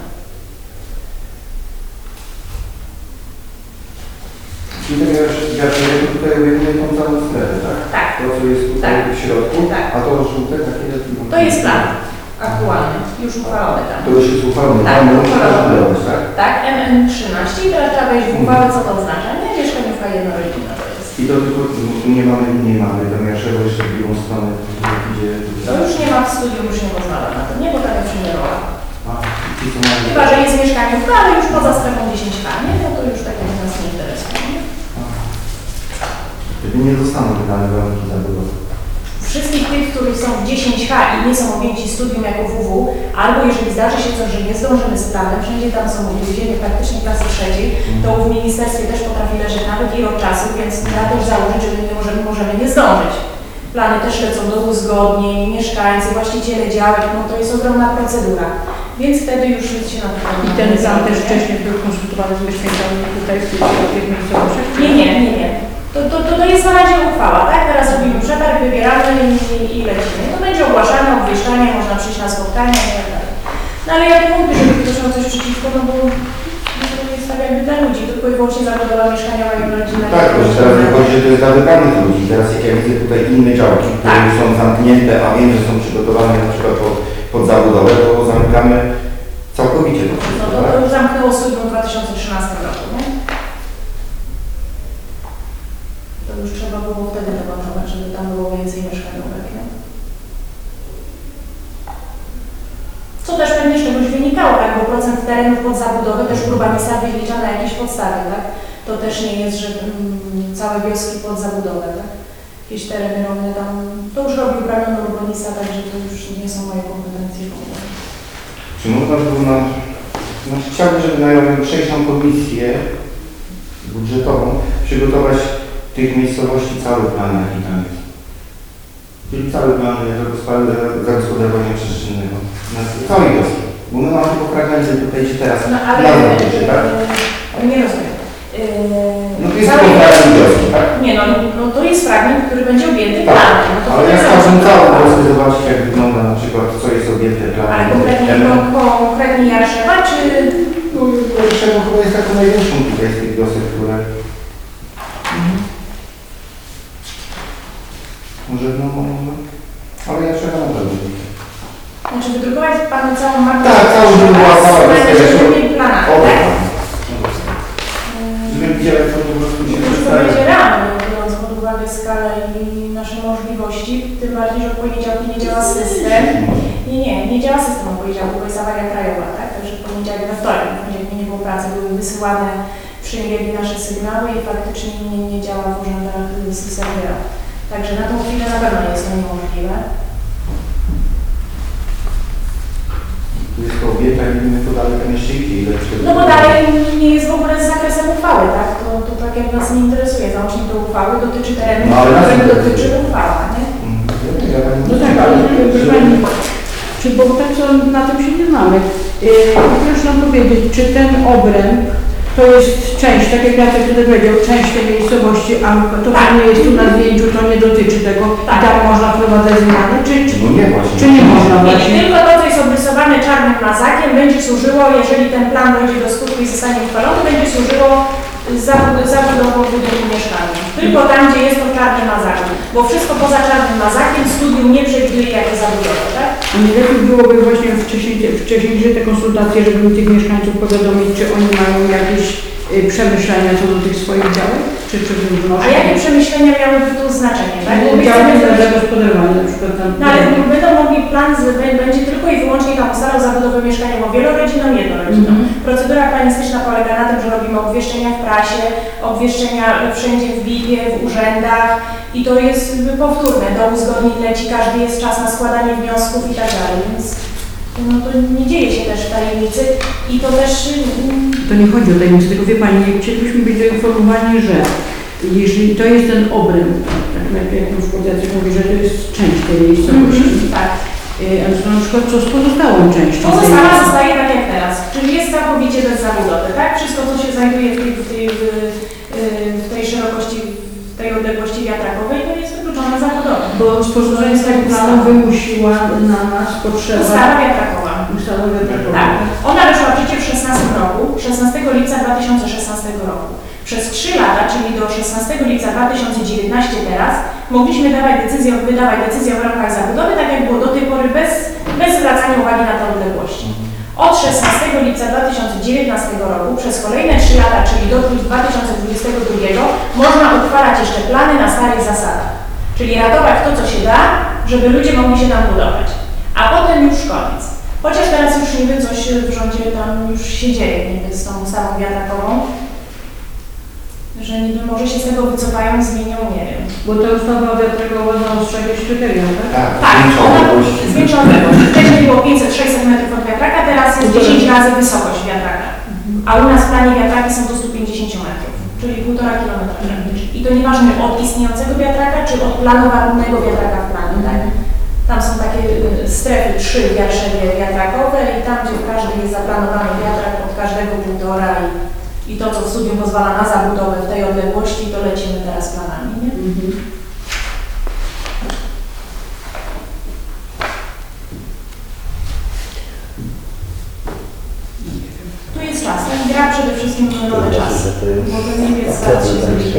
Czyli wiatrzyk tutaj obejmuje tą całą sferę, tak? Tak. To, co jest tutaj Tak. w środku, Tak. a to żółte takie... To jest plan aktualny, już uchwalony tam. To już jest uchwalone, Tak, tam uchwalone. tak? Tak, MN13 i teraz trzeba wejść w uchwałę, co to oznacza. Nie, mieszkaniówka jednorodzinna to jest. I to tylko, tu nie mamy, tam jeszcze w drugą stronę, gdzie... To już nie ma w studium, już nie pozwala na to, nie, bo taka przymiarowa. A, i co mamy? Chyba, że jest mieszkaniówka, ale już poza strefą 10H, nie? No to już tak jak nas nie interesuje. Nie? Wtedy nie zostaną wydane warunki zabudowy. Wszystkich tych, których są w 10H i nie są objęci studium jako WW, albo jeżeli zdarzy się coś, że nie zdążymy z planem, wszędzie tam są udzielenie praktycznie klasy trzeciej, to w ministerstwie też potrafi leżeć nawet i rok czasu, więc trzeba też założyć, że my nie możemy nie zdążyć. Plany też lecą do uzgodnień, mieszkańcy, właściciele działek, no to jest ogromna procedura. Więc wtedy już się na to I ten plan też wcześniej był konsultowany z mieszkańcami tutaj w tych miejscowościach? Nie. To jest na razie uchwała, tak? Teraz robimy przetarg, wybieramy i lecimy. To będzie ogłaszane, obwieszczanie, można przyjść na spotkania i tak dalej. No ale ja nie mówię, żeby ktoś miał coś przeciwko, no bo to jest tak jakby dla ludzi, tylko i wyłącznie zabudowa mieszkaniowa i rodzina. Tak, to teraz wychodzi, że to jest dla wybranych ludzi. Teraz jak ja widzę tutaj inne działki, które już są zamknięte, a wiem, że są przygotowane na przykład pod zabudowę, to zamykamy całkowicie to wszystko, No to już zamknęło studium w 2013 roku, nie? To już trzeba było wtedy demontować, żeby tam było więcej mieszkaniówek, nie? Co też pewnie z czegoś wynikało, tak? Bo procent terenów pod zabudowę też urbanista wylicza na jakiejś podstawie, tak? To też nie jest, że całe wioski pod zabudowę, tak? Jakieś tereny rolne tam, to już robił ramiony urbanista, także to już nie są moje kompetencje w ogóle. Czy można było chciałbym, żeby na przejść na komisję budżetową, przygotować tych miejscowości cały plan, jaki tam jest. Czyli cały plan zagospodarowania przestrzennego. Całej wioski. Bo my mamy tylko fragmenty tutaj gdzie teraz. No ale tak? nie rozumiem. No to jest tylko fragment wioski, tak? Nie, no to jest fragment, który będzie objęty Tak, planem. No to ale ja chciałbym całą wioskę zobaczyć, jak wygląda na przykład, co jest objęte planem. Ale konkretnie Jarszewa, czy... No, Jarszewa chyba jest taką największą tutaj z tych wiosek, które... Może, ale Jarszewa na pewno. Znaczy wydrukować Panu całą mapę? Tak, całą cała z planami, tak? Żeby widzieli, jak to po prostu się Już to będzie realne, biorąc pod uwagę skalę i nasze możliwości, tym bardziej, że od poniedziałku nie działa system. Nie działa system od poniedziałku, bo jest awaria krajowa, tak? Także w poniedziałek, we wtorek, w poniedziałek nie było pracy, były wysyłane, przyjęli nasze sygnały i faktycznie nie działa w urzędach system wyra. Także na tą chwilę na pewno jest to niemożliwe. Tu jest to obieta i my to dalej nie szybciej. No bo dalej nie jest w ogóle z zakresem uchwały, tak? To tak jak nas nie interesuje. Załącznik do uchwały dotyczy terenu, którego dotyczy uchwała, nie? No tak, ale proszę Pani, bo tak co na tym się nie znamy. Proszę nam powiedzieć, czy ten obręb to jest część, tak jak Jacek tutaj powiedział, część tej miejscowości, a to co nie jest tu na zdjęciu, to nie dotyczy tego i tam można wprowadzać zmiany, No nie właśnie. czy nie można Nie, właśnie? tylko to, co jest obrysowane czarnym mazakiem, będzie służyło, jeżeli ten plan dojdzie do skutku i zostanie uchwalony, będzie służyło zabudową budynku mieszkalnym. Tylko tam, gdzie jest to czarny mazak. Bo wszystko poza czarnym mazakiem studium nie przewiduje jako zabudowę, tak? A nie lepiej byłoby właśnie wcześniejsze te konsultacje, żeby tych mieszkańców powiadomić, czy oni mają jakieś przemyślenia co do tych swoich działek? Czy wnoszą? A jakie przemyślenia miałyby tu znaczenie, tak? Bo my Działki chcemy za zagospodarowanie na przykład tam. No ale będą mogli plan, będzie tylko i wyłącznie tam ustalał zabudowę mieszkaniową wielorodzinną, jednorodzinną. Procedura planistyczna polega na tym, że robimy obwieszczenia w prasie, obwieszczenia wszędzie w BIP-ie, w urzędach i to jest powtórne. Do uzgodnień leci, każdy jest czas na składanie wniosków i tak dalej, więc no to nie dzieje się też w tajemnicy i to też... To nie chodzi o tajemnicę, tylko wie Pani, chcielibyśmy być doinformowani, że jeżeli to jest ten obręb, tak jak na przykład Jacek mówi, że to jest część tej miejscowości, Tak. A na przykład co z pozostałą częścią? Pozostała zostaje tak jak teraz, czyli jest całkowicie bez zabudowy, tak? Wszystko, co się znajduje w tej szerokości, w tej odległości wiatrakowej, to jest wykluczone zabudową. Bo sporządzenie tego planu wymusiła na nas potrzeba... Ustawa wiatrakowa. Ustawa wiatrakowa. Tak. Ona weszła w życie w 2016 roku, 16 lipca 2016 roku. Przez 3 lata, czyli do 16 lipca 2019 teraz, mogliśmy wydawać decyzję w ramach zabudowy, tak jak było do tej pory, bez zwracania uwagi na te odległości. Od 16 lipca 2019 roku przez kolejne 3 lata, czyli do 2022, można uchwalać jeszcze plany na starych zasadach. Czyli ratować to, co się da, żeby ludzie mogli się tam budować. A potem już koniec. Chociaż teraz już niby coś w rządzie tam już się dzieje, niby z tą ustawą wiatrakową, że niby może się z tego wycofają, zmienią, nie wiem. Bo ta ustawa wiatrakowa zaostrza jakieś kryteria, tak? Tak, ona zwiększa odległość. Wcześniej było 500-600 metrów od wiatraka, teraz jest 10 razy wysokość wiatraka. A u nas w planie wiatraki są do 150 metrów, czyli 1,5 kilometra. I to nieważne od istniejącego wiatraka, czy od planowanego wiatraka w planie, tak? Tam są takie strefy 3 w Jarszewie wiatrakowe i tam, gdzie w każdej jest zaplanowany wiatrak od każdego 1,5 i to, co w studium pozwala na zabudowę w tej odległości, to lecimy teraz planami, nie? Tu jest czas, ten gra przede wszystkim rolę czasu, bo ten Niemiec stara się zrobić.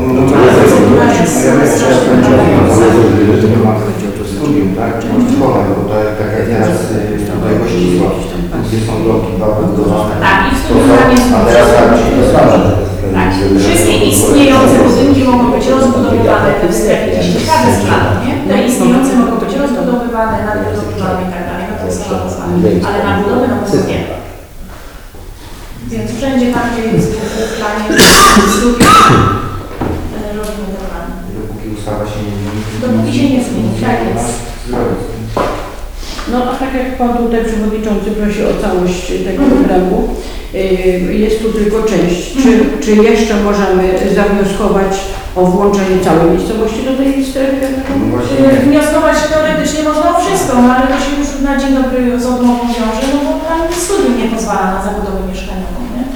Studium, tak? Szkoła, bo to tak jak teraz tutaj Gościsław, gdzie są bloki budowane. Tak, i w studium tam jest A teraz tak, czyli to samo. tak. Wszystkie istniejące budynki mogą być rozbudowywane w strefie 10 bez planu, nie? Te istniejące mogą być rozbudowywane, nadbudowywane i tak dalej, no to jest sama pozwala. Ale na budowę no to nie. Więc wszędzie tam, gdzie jest w planie studium, robimy te plany. Dopóki ustawa się nie zmieni. Dopóki się nie zmieni, tak jest. No a tak jak Pan tutaj Przewodniczący prosi o całość tego programu, jest tu tylko część. Czy jeszcze możemy zawnioskować o włączenie całej miejscowości do tej strefy? Wnioskować teoretycznie można o wszystko, no ale to się już na dzień dobry z odmową wiąże, no bo tam studium nie pozwala na zabudowę mieszkaniową, nie?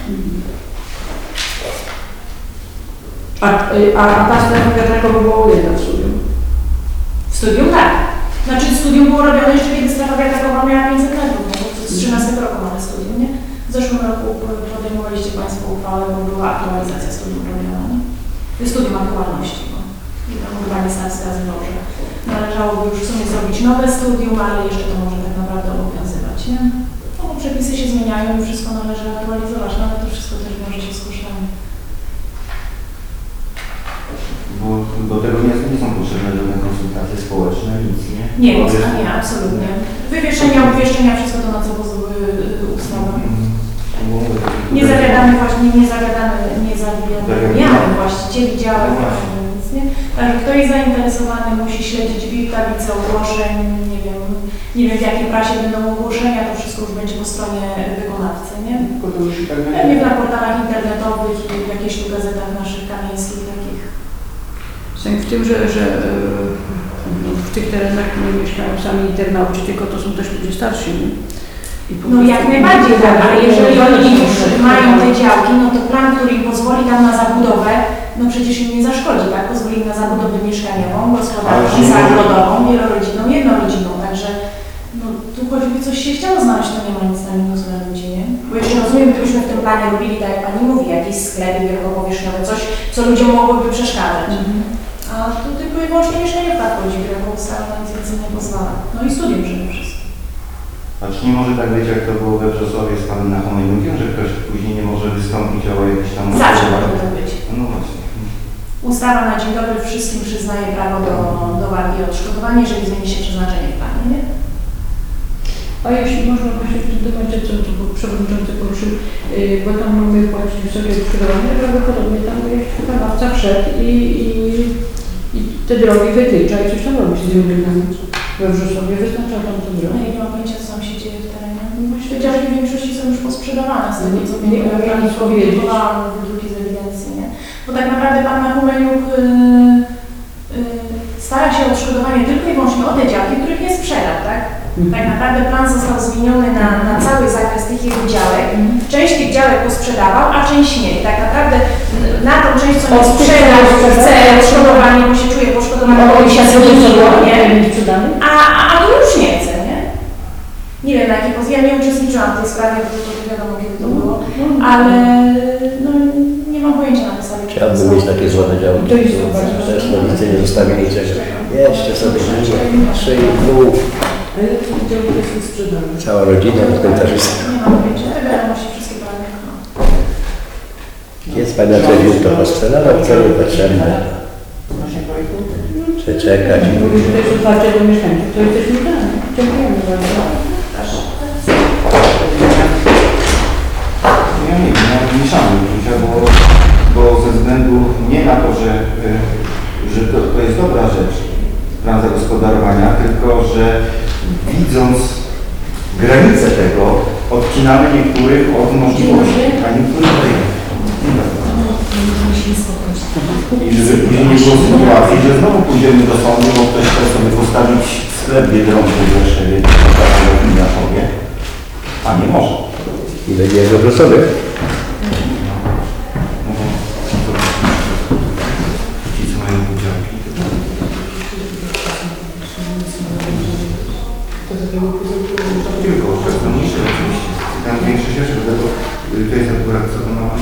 A ta strefa wiatrakowa była ujęta w studium? W studium tak. Znaczy studium było robione jeszcze kiedy strefa wiatrakowa miała 500 metrów, no bo z 13 roku mamy studium, nie? W zeszłym roku podejmowaliście Państwo uchwałę, bo była aktualizacja studium robiona, nie? Studium aktualności, bo tam urwanie stan wskazywał, że należałoby już w sumie zrobić nowe studium, ale jeszcze to może tak naprawdę obowiązywać, nie? No bo przepisy się zmieniają i wszystko należy aktualizować, no ale to wszystko też wiąże się z kosztami. Bo do tego nie są potrzebne żadne konsultacje społeczne, nic, nie? Nie, absolutnie. Wywieszenia, obwieszczenia, wszystko to na co pozwoli ustawa. Nie zawiadamy właścicieli działek, nic, nie? Także kto jest zainteresowany, musi śledzić tablice ogłoszeń, nie wiem w jakiej prasie będą ogłoszenia, to wszystko już będzie po stronie wykonawcy, nie? Pewnie na portalach internetowych i w jakichś tu gazetach naszych kamieńskich takich. W tym, że w tych terenach nie mieszkają sami internauci, tylko to są też ludzie starsi. Nie? No jak najbardziej tak, ale jeżeli oni już mają te działki, no to plan, który im pozwoli tam na zabudowę, no przecież im nie zaszkodzi, tak? Pozwoli im na zabudowę mieszkaniową, gospodarczą, zagrodową, wielorodzinną, jednorodzinną, także no tu choćby coś się chciało znaleźć, to nie ma nic na minus dla ludzi, nie? Bo jeszcze rozumiem, gdybyśmy w tym planie robili, tak jak Pani mówi, jakieś sklepy wielkopowierzchniowe, coś, co ludziom mogłoby przeszkadzać. A tu tylko i wyłącznie mieszkaniówka wchodzi, bo ustawa na nic więcej nie pozwala. No i studium przede wszystkim. A czy nie może tak być, jak to było we Wrzosławie z panem Nachomeniukiem, że ktoś później nie może wystąpić o jakieś tam... Zawsze może tak być. No właśnie. Ustawa na dzień dobry wszystkim przyznaje prawo do walki o odszkodowanie, jeżeli zmieni się przeznaczenie w planie, nie? A jeśli można właśnie w tym temacie, co tu Przewodniczący poruszył, bo tam mamy płacić wysokie odszkodowanie, prawdopodobnie tam jest wykonawca wszedł i te drogi wytycza i coś tam robi z tymi drogami. We Wrzosławie wyznacza tam te drogi. Ja nie mam pojęcia, co tam się dzieje w terenie. Te działki w większości są już posprzedawane z tego, co nie umiem powiedzieć. Wydruki z ewidencji, nie? Bo tak naprawdę Pan Nachomeniuk stara się o odszkodowanie tylko i wyłącznie o te działki, których nie sprzeda, tak? Tak naprawdę plan został zmieniony na cały zakres tych jego działek. Część tych działek posprzedawał, a część nie. I tak naprawdę na tą część, co nie sprzedał, chce odszkodowanie, bo się czuje poszkodowany, bo się zmieniło, nie? A to już nie chce, nie? Nie wiem, na jakie pozwy. Ja nie uczestniczyłam w tej sprawie, bo to nie wiadomo, kiedy to było, ale no, nie mam pojęcia na podstawie. Chciałbym mieć takie złote działki. To jest Też rodzice nie zostawili niczego. Jeszcze sobie 3,5. A jak to działki jest sprzedane? Cała rodzina, komentarzysta. Nie mam pojęcia, te wiadomości wszystkie brane. Jest Pani na trening, to postrzelała, co nie potrzebne. Czy czekać? To jest otwarcie do mieszkańców, to jesteśmy tam. Dziękujemy bardzo. Ja nie wiem, ja mieszamy uczucia, bo ze względu nie na to, że to jest dobra rzecz, plan zagospodarowania, tylko że widząc granice tego, odcinamy niektórych od możliwości, a niektórych nie. I żeby później nie było sytuacji, że znowu pójdziemy do sądu, bo ktoś chce sobie postawić sklep Biedronki w Rzeszowie, a nie może. I będzie jego prostowy. Ci, co mają udziałki. Tylko, że to mniejsze oczywiście. Tam większe rzeczy, dlatego to jest akurat co to ma.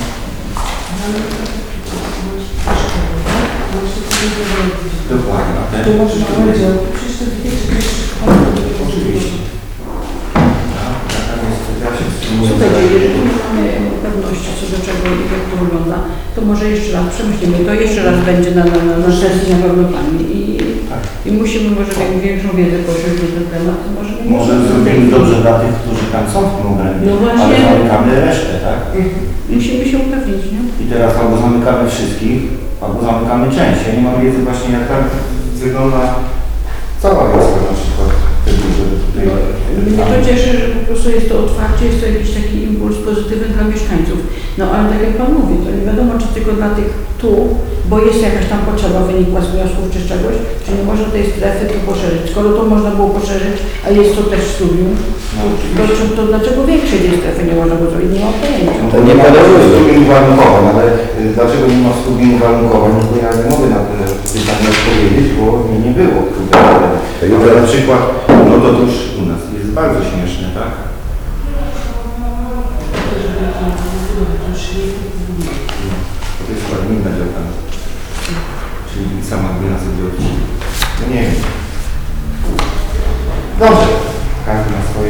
Dokładnie, a ten? Tu możesz powiedzieć, przecież to Oczywiście. Słuchajcie, jeżeli nie mamy pewności co do czego i jak to wygląda, to może jeszcze raz przemyślimy. To jeszcze raz będzie na sesji na pewno Pani i musimy może taką większą wiedzę posiąść na ten temat. Może zrobimy dobrze dla tych, którzy tam są w tym obrębie, No właśnie. ale zamykamy resztę, tak? Musimy się upewnić, nie? I teraz albo zamykamy wszystkich, albo zamykamy część. Ja nie mam wiedzy właśnie jak tam wygląda cała wioska na przykład. Mnie to cieszy, że po prostu jest to otwarcie, jest to jakiś taki impuls pozytywny dla mieszkańców. No ale tak jak Pan mówi, to nie wiadomo czy tylko dla tych tu, bo jest jakaś tam potrzeba wynikła z wniosków czy z czegoś, czy nie można tej strefy tu poszerzyć. Skoro to można było poszerzyć, a jest to też studium, to dlaczego większej tej strefy nie można było zrobić? Nie mam pojęcia. No to nie ma studium uwarunkowań, ale dlaczego nie ma studium uwarunkowań? No bo ja nie mogę na to pytanie odpowiedzieć, bo mnie nie było tutaj. Ale na przykład, no to już u nas jest bardzo śmieszne, tak? To jest chyba gminna działka, czyli sama gmina sobie odcina. No nie wiem. Dobrze, każdy ma swoje.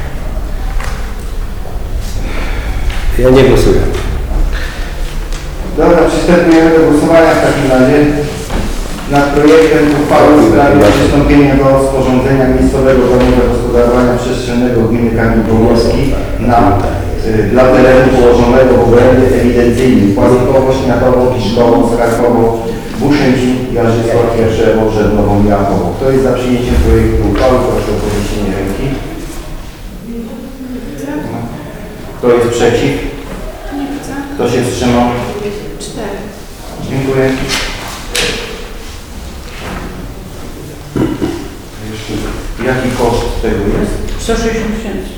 Ja nie głosuję. Dobra, przystępujemy do głosowania w takim razie nad projektem uchwały w sprawie przystąpienia do sporządzenia miejscowego planu zagospodarowania przestrzennego gminy Kamień Pomorski dla terenu położonego w obrębie ewidencyjnym Płaskowo, Śniadowo, Kiszkowo, Skarkowo, Buszęcin, Jarzysław, Kierszewo, Żernowo, Miachowo. Kto jest za przyjęciem projektu uchwały? Proszę o podniesienie ręki. Kto jest przeciw? Nie widzę. Kto się wstrzymał? 4. Dziękuję. Jeszcze, jaki koszt tego jest? 160 tysięcy.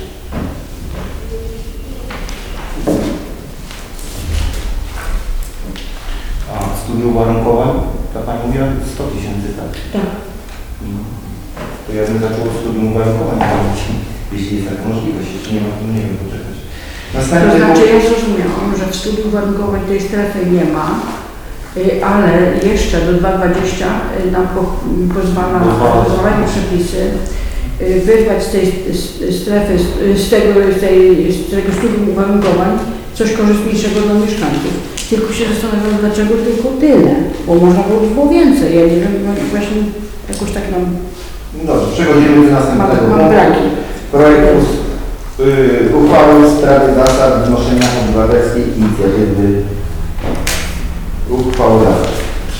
A studium uwarunkowań? Ta Pani mówiła 100 tysięcy, tak? Tak. No. To ja bym zaczął od studium uwarunkowań robić, jeśli jest taka możliwość. Jeśli nie ma, to nie wiem, poczekać. To Następny znaczy punkt. ja zrozumiałam, że w studium uwarunkowań tej strefy nie ma, ale jeszcze do 2,20 nam pozwalają przepisy wyrwać z tej strefy, z tego studium uwarunkowań coś korzystniejszego dla mieszkańców. Tylko się zastanawiam, dlaczego tylko tyle, bo można było więcej. Ja nie wiem, właśnie jakoś tak nam Dobrze, przechodzimy do następnego mam braki. punktu. Projekt uchwały w sprawie zasad wnoszenia obywatelskiej inicjatywy uchwałodawczej.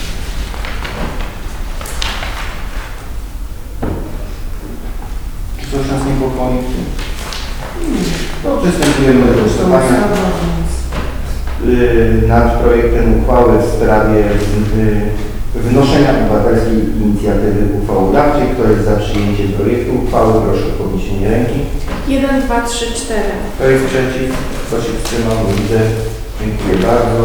Czy coś nas niepokoi? To przystępujemy do głosowania nad projektem uchwały w sprawie wnoszenia obywatelskiej inicjatywy uchwałodawczej. Kto jest za przyjęciem projektu uchwały? Proszę o podniesienie ręki. 1, 2, 3, 4. Kto jest przeciw? Kto się wstrzymał? Nie widzę. Dziękuję bardzo.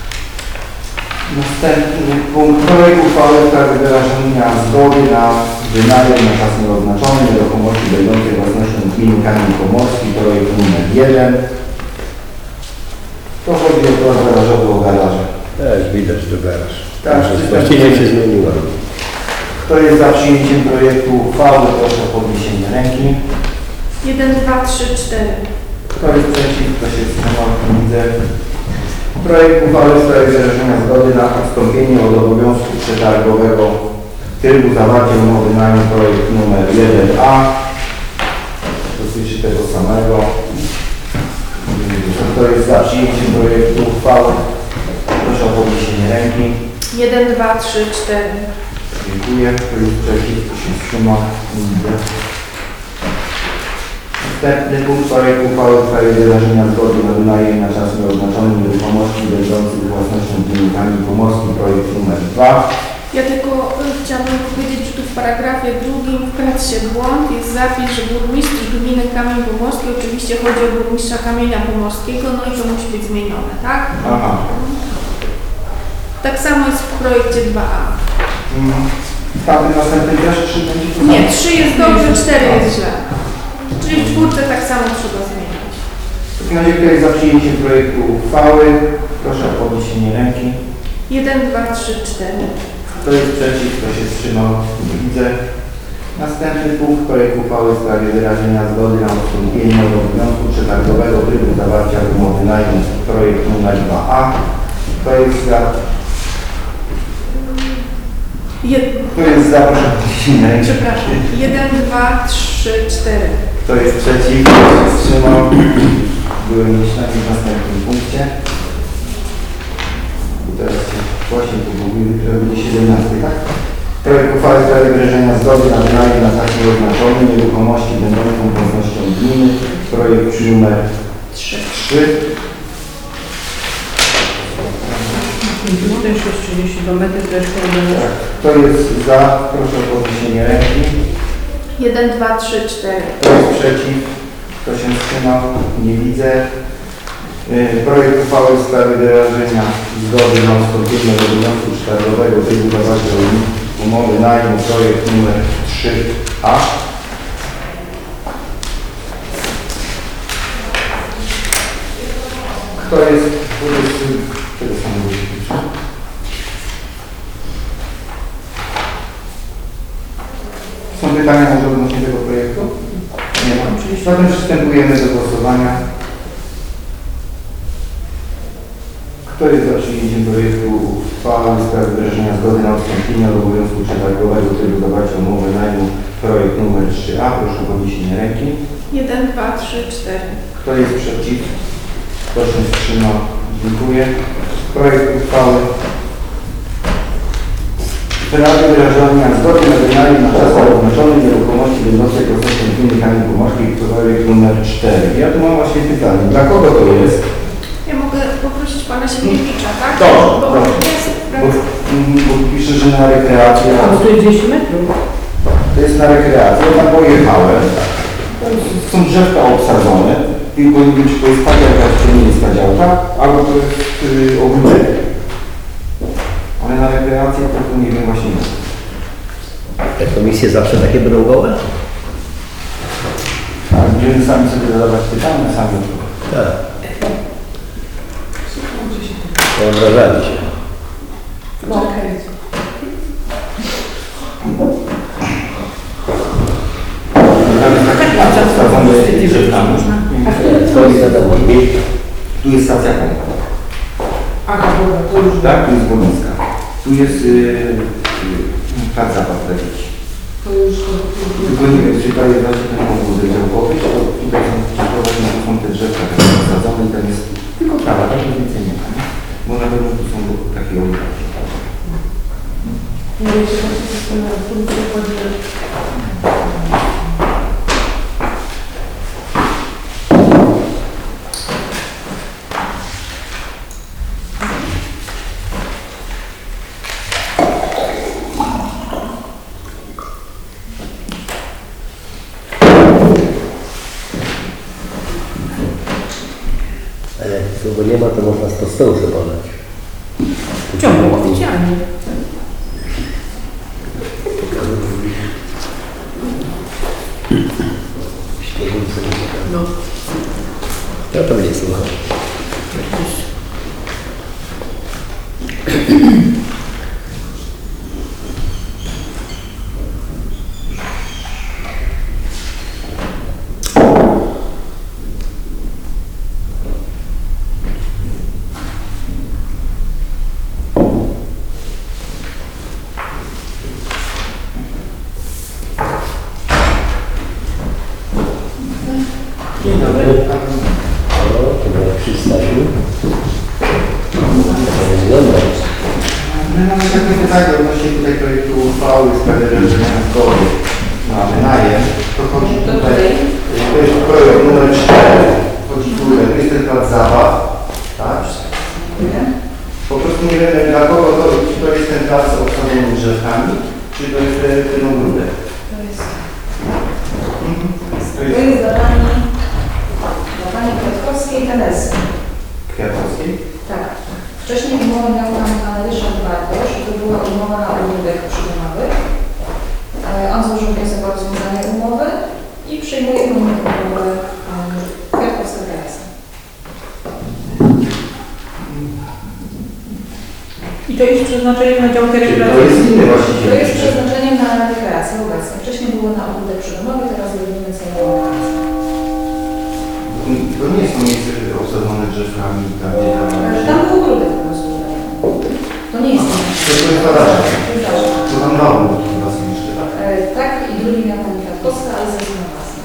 Następny punkt. Projekt uchwały w sprawie wyrażenia zgody na wynajem na czas nieoznaczony nieruchomości będącej własnością gminy Kamień Pomorski. Projekt numer 1. To chodzi o plac garażowy o garaże. Tak, widać to garaż. Tak, Właściwie się zmieniła. Kto jest za przyjęciem projektu uchwały? Proszę o podniesienie ręki. 1, 2, 3, 4. Kto jest przeciw? Kto się wstrzymał? Nie widzę. Projekt uchwały w sprawie wyrażenia zgody na odstąpienie od obowiązku przetargowego trybu zawarcia umowy najmu. Projekt numer 1A. Dotyczy tego samego. Kto jest za przyjęciem projektu uchwały? Proszę o podniesienie ręki. 1, 2, 3, 4. Dziękuję. Kto jest przeciw? Kto się wstrzymał? Nie widzę. Następny punkt. Projekt uchwały w sprawie wyrażenia zgody na wynajem na czas nieoznaczony nieruchomości będących własnością gminy Kamień Pomorski. Projekt numer 2. Ja tylko chciałabym powiedzieć, że tu w paragrafie 2 wkradł się błąd. Jest zapis, że burmistrz gminy Kamień Pomorski, oczywiście chodzi o burmistrza Kamienia Pomorskiego, no i to musi być zmienione, tak? Aha. Tak samo jest w projekcie 2a. Tamten następny też 3 będzie to Nie, samo? 3 jest dobrze, 4 jest źle. Czyli w 4 tak samo trzeba zmienić. W takim razie kto jest za przyjęciem projektu uchwały? Proszę o podniesienie ręki. 1, 2, 3, 4. Kto jest przeciw? Kto się wstrzymał? Nie widzę. Następny punkt. Projekt uchwały w sprawie wyrażenia zgody na odstąpienie od obowiązku przetargowego trybu zawarcia umowy najmu. Projekt numer 2A. Kto jest za? Kto jest za? Proszę o podniesienie ręki. Przepraszam. 1, 2, 3, 4. Kto jest przeciw? Kto się wstrzymał? Byłem myślami w następnym punkcie. I teraz się właśnie pogubiły, które będzie 17, tak? Projekt uchwały w sprawie wyrażenia zgody na wynajem na czas nieoznaczony nieruchomości będącą własnością gminy. Projekt numer 3. To już jest 32 metry, to jeszcze Tak. Kto jest za? Proszę o podniesienie ręki. 1, 2, 3, 4. Kto jest przeciw? Kto się wstrzymał? Nie widzę. Projekt uchwały w sprawie wyrażenia zgody na odstąpienie od obowiązku przetargowego trybu zawarcia umowy najmu. Projekt numer 3A. Kto jest tego samego pisze? Są pytania może odnośnie tego projektu? Nie ma. Zatem przystępujemy do głosowania. Kto jest za przyjęciem projektu uchwały w sprawie wyrażenia zgody na odstąpienie od obowiązku przetargowego trybu zawarcia umowy najmu. Projekt numer 3A. Proszę o podniesienie ręki. 1, 2, 3, 4. Kto jest przeciw? Kto się wstrzymał? Dziękuję. Projekt uchwały w sprawie wyrażenia zgody na wynajem na czas nieoznaczony nieruchomości będącej własnością gminy Kamień Pomorski. Projekt numer 4. Ja tu mam właśnie pytanie. Dla kogo to jest? Ja mogę poprosić pana Siemiewicza, tak? Dobrze, Bo dobrze. jest Bo pisze, że na rekreację. A, bo to jest 200 metrów. To jest na rekreację. Ja tam pojechałem. Są drzewka obsadzone. Tylko nie wiem, czy to jest taka jakaś, czy nie jest ta działka, albo to jest ogródek. Ale na rekreację to nie wiem właśnie. Te komisje zawsze takie będą gołe? Tak, będziemy sami sobie zadawać pytania, sami odpowiadać. Tak. Wyobrażali się. No okej. Tam jest taki plac obsadzony drzewkami. To jest wiadomo. Tu jest stacja końca. Aha, dobra, to już Tak, tu jest Bonicka. Tu jest plac zabaw dla dzieci. To już Tylko nie wiem, czy to jest właśnie ten ogródek działkowy, to tutaj są te drzewka takie zasadzone i tam jest tylko trawa, tak więcej nie ma, nie? Bo na pewno tu są takie ogródki. nie wiem, czy to się zastanawiam, to mi dokładnie... go nie ma, to można 100 stołów sobie podać. W ciągu oficjalnie. No. Ja to mnie słucham. Dzień dobry. O, to było 300. To wygląda. My mamy takie pytanie odnośnie tutaj projektu uchwały w sprawie rozwiązania zgody na wynajem. To chodzi tutaj, to jest projekt numer 4. Chodzi tutaj, to jest ten plac zabaw, tak? Po prostu nie wiemy dla kogo to, czy to jest ten plac obsadzony drzewkami, czy to jest ten ogródek. To jest dla pani Kwiatkowskiej Teresy. Kwiatkowskiej? Tak. Wcześniej umowę miał pan Ryszard Bartosz, to była umowa na ogródek przydomowy. On złożył wniosek o rozwiązanie umowy i przyjmuje umowę Kwiatkowska Teresa. I to jest przeznaczenie na działkę Czy to rekreacyjną. jest inny właściciel? To jest przeznaczeniem na rekreację obecnie. Wcześniej było na ogródek przydomowy, teraz robimy sobie rekreację. To nie jest to miejsce obsadzone drzewkami, tam gdzie Tam był ogródek po prostu. To nie jest to. To jest badacze. To tam dało własne jeszcze, tak? Tak, i drugi miał pani Kwiatkowska, ale ze zmianą własną.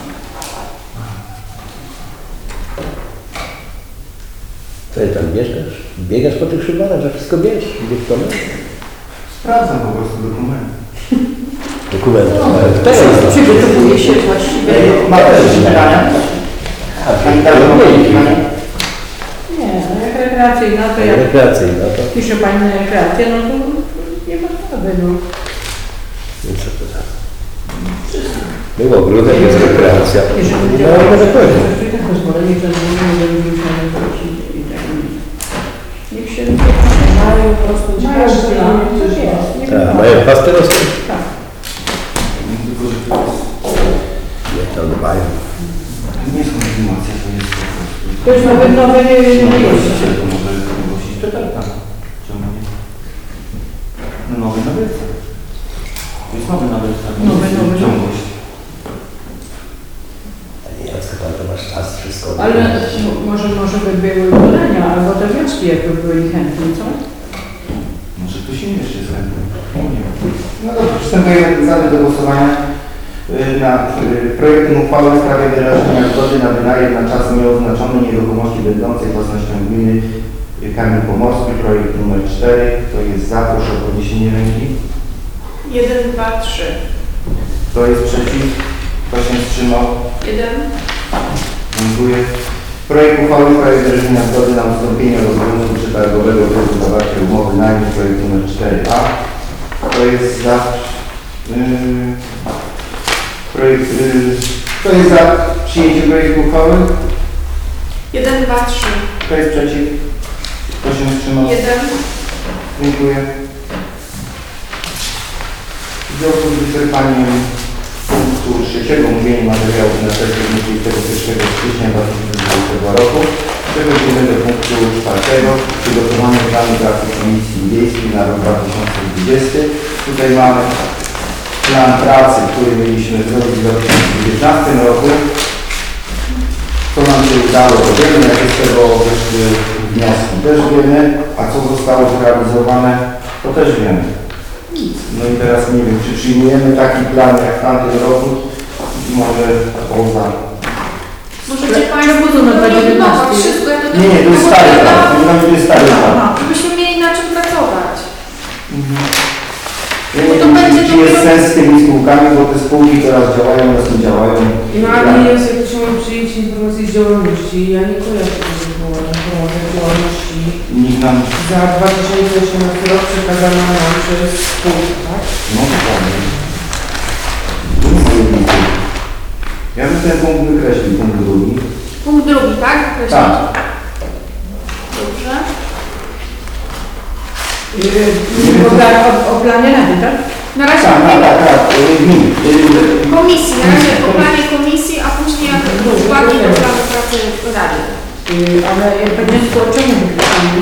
Co ty tam mieszkasz? Biegasz po tych szybarach, że wszystko wiesz? Gdzieś to masz? Sprawdzam po prostu dokumenty. Dokumenty. Przygotowuje się właściwie. Ma też pytania? Pani Daria, ma pani pytania? Nie, no jak rekreacyjna, to jak Rekreacyjna, to? pisze pani na rekreację, no to nie ma sprawy, no. No co to za? Był ogródek, jest rekreacja. Jeżeli No, działa, ale to dokładnie. jest tak pozwolenie przez górę, nie będzie musiane i tak. Niech się Mają po prostu mają plan, to jest. Nie Tak, ma. mają pasterowskie? Tak. Tylko, że to jest... Nie, tam dbają. To nie jest kontynuacja, to jest po prostu... To jest nowe Właściciel to może ogłosić przetarga. Czemu nie? No nowy nabywca. To jest nowy nabywca. Nowy. Ciągłość. Panie Jacku, pan to masz czas, wszystko. Ale może by były badania, albo te wnioski jakby byli chętni, co? Może ktoś inny jeszcze jest chętny. Nie wiem. No dobrze, przystępujemy do głosowania nad projektem uchwały w sprawie wyrażenia zgody na wynajem na czas nieoznaczony nieruchomości będącej własnością gminy Kamień Pomorski, projekt numer 4. Kto jest za, proszę o podniesienie ręki. 1, 2, 3. Kto jest przeciw? Kto się wstrzymał? 1. Dziękuję. Projekt uchwały w sprawie wyrażenia zgody na ustąpienie rozwiązania przetargowego w drodze zawarcia umowy najmu, projekt numer 4a. Kto jest za kto jest za przyjęciem projektu uchwały? 1, 2, 3. Kto jest przeciw? Kto się wstrzymał? 1. Dziękuję. W związku z wyczerpaniem punktu 3. omówienia materiałów na sesji 21 stycznia 2020 roku przechodzimy do punktu 4. Przygotowanie planu pracy Komisji Wiejskiej na rok 2020. Tutaj mamy plan pracy, który mieliśmy zrobić w 2019 roku. Co nam się udało, to wiemy, jakie z tego wyszły wnioski, też wiemy, a co zostało zrealizowane, to też wiemy. No i teraz nie wiem, czy przyjmujemy taki plan jak w tamtym roku, może poza... Możecie Państwo to na 2019? wszystko, ja to Nie, to jest stary plan, to jest stary plan. Żebyśmy mieli na czym pracować. Ja nie wiem, czy jest sens z tymi spółkami, bo te spółki teraz działają, teraz nie działają. I mamy jest, jak się mamy przyjęcie informacji z działalności. Ja nie kojarzę tej informacji z działalności. Nikt nam... Za 2018 rok przekazano nam przez spółkę, tak? No dokładnie. Nic nie widzę. Ja bym ten punkt wykreślił, punkt drugi. Punkt drugi, tak? Tak. O planie rady, tak? Na razie Tak, mówimy komisji, na razie o planie komisji, a później jak uwagi do planu pracy Rady. Ale jak będzie o czemu wykreślamy?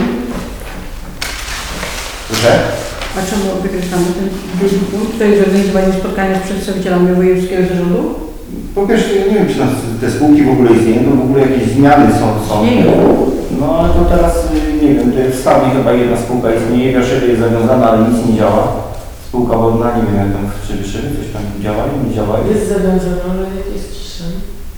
Że? A czemu wykreślamy ten drugi punkt? To jest organizowanie spotkania z przedstawicielami wojewódzkiego zarządu? Po pierwsze, ja nie wiem, czy te spółki w ogóle istnieją, no w ogóle jakieś zmiany są. Nie. No ale to teraz, nie wiem, to jest w Stawnie chyba jedna spółka istnieje, Wierszywy jest zawiązana, ale nic nie działa. Spółka wodna, nie wiem jak tam w Wierszywie, coś tam działa, nie działa. Jest zawiązana, ale jak jest cisza.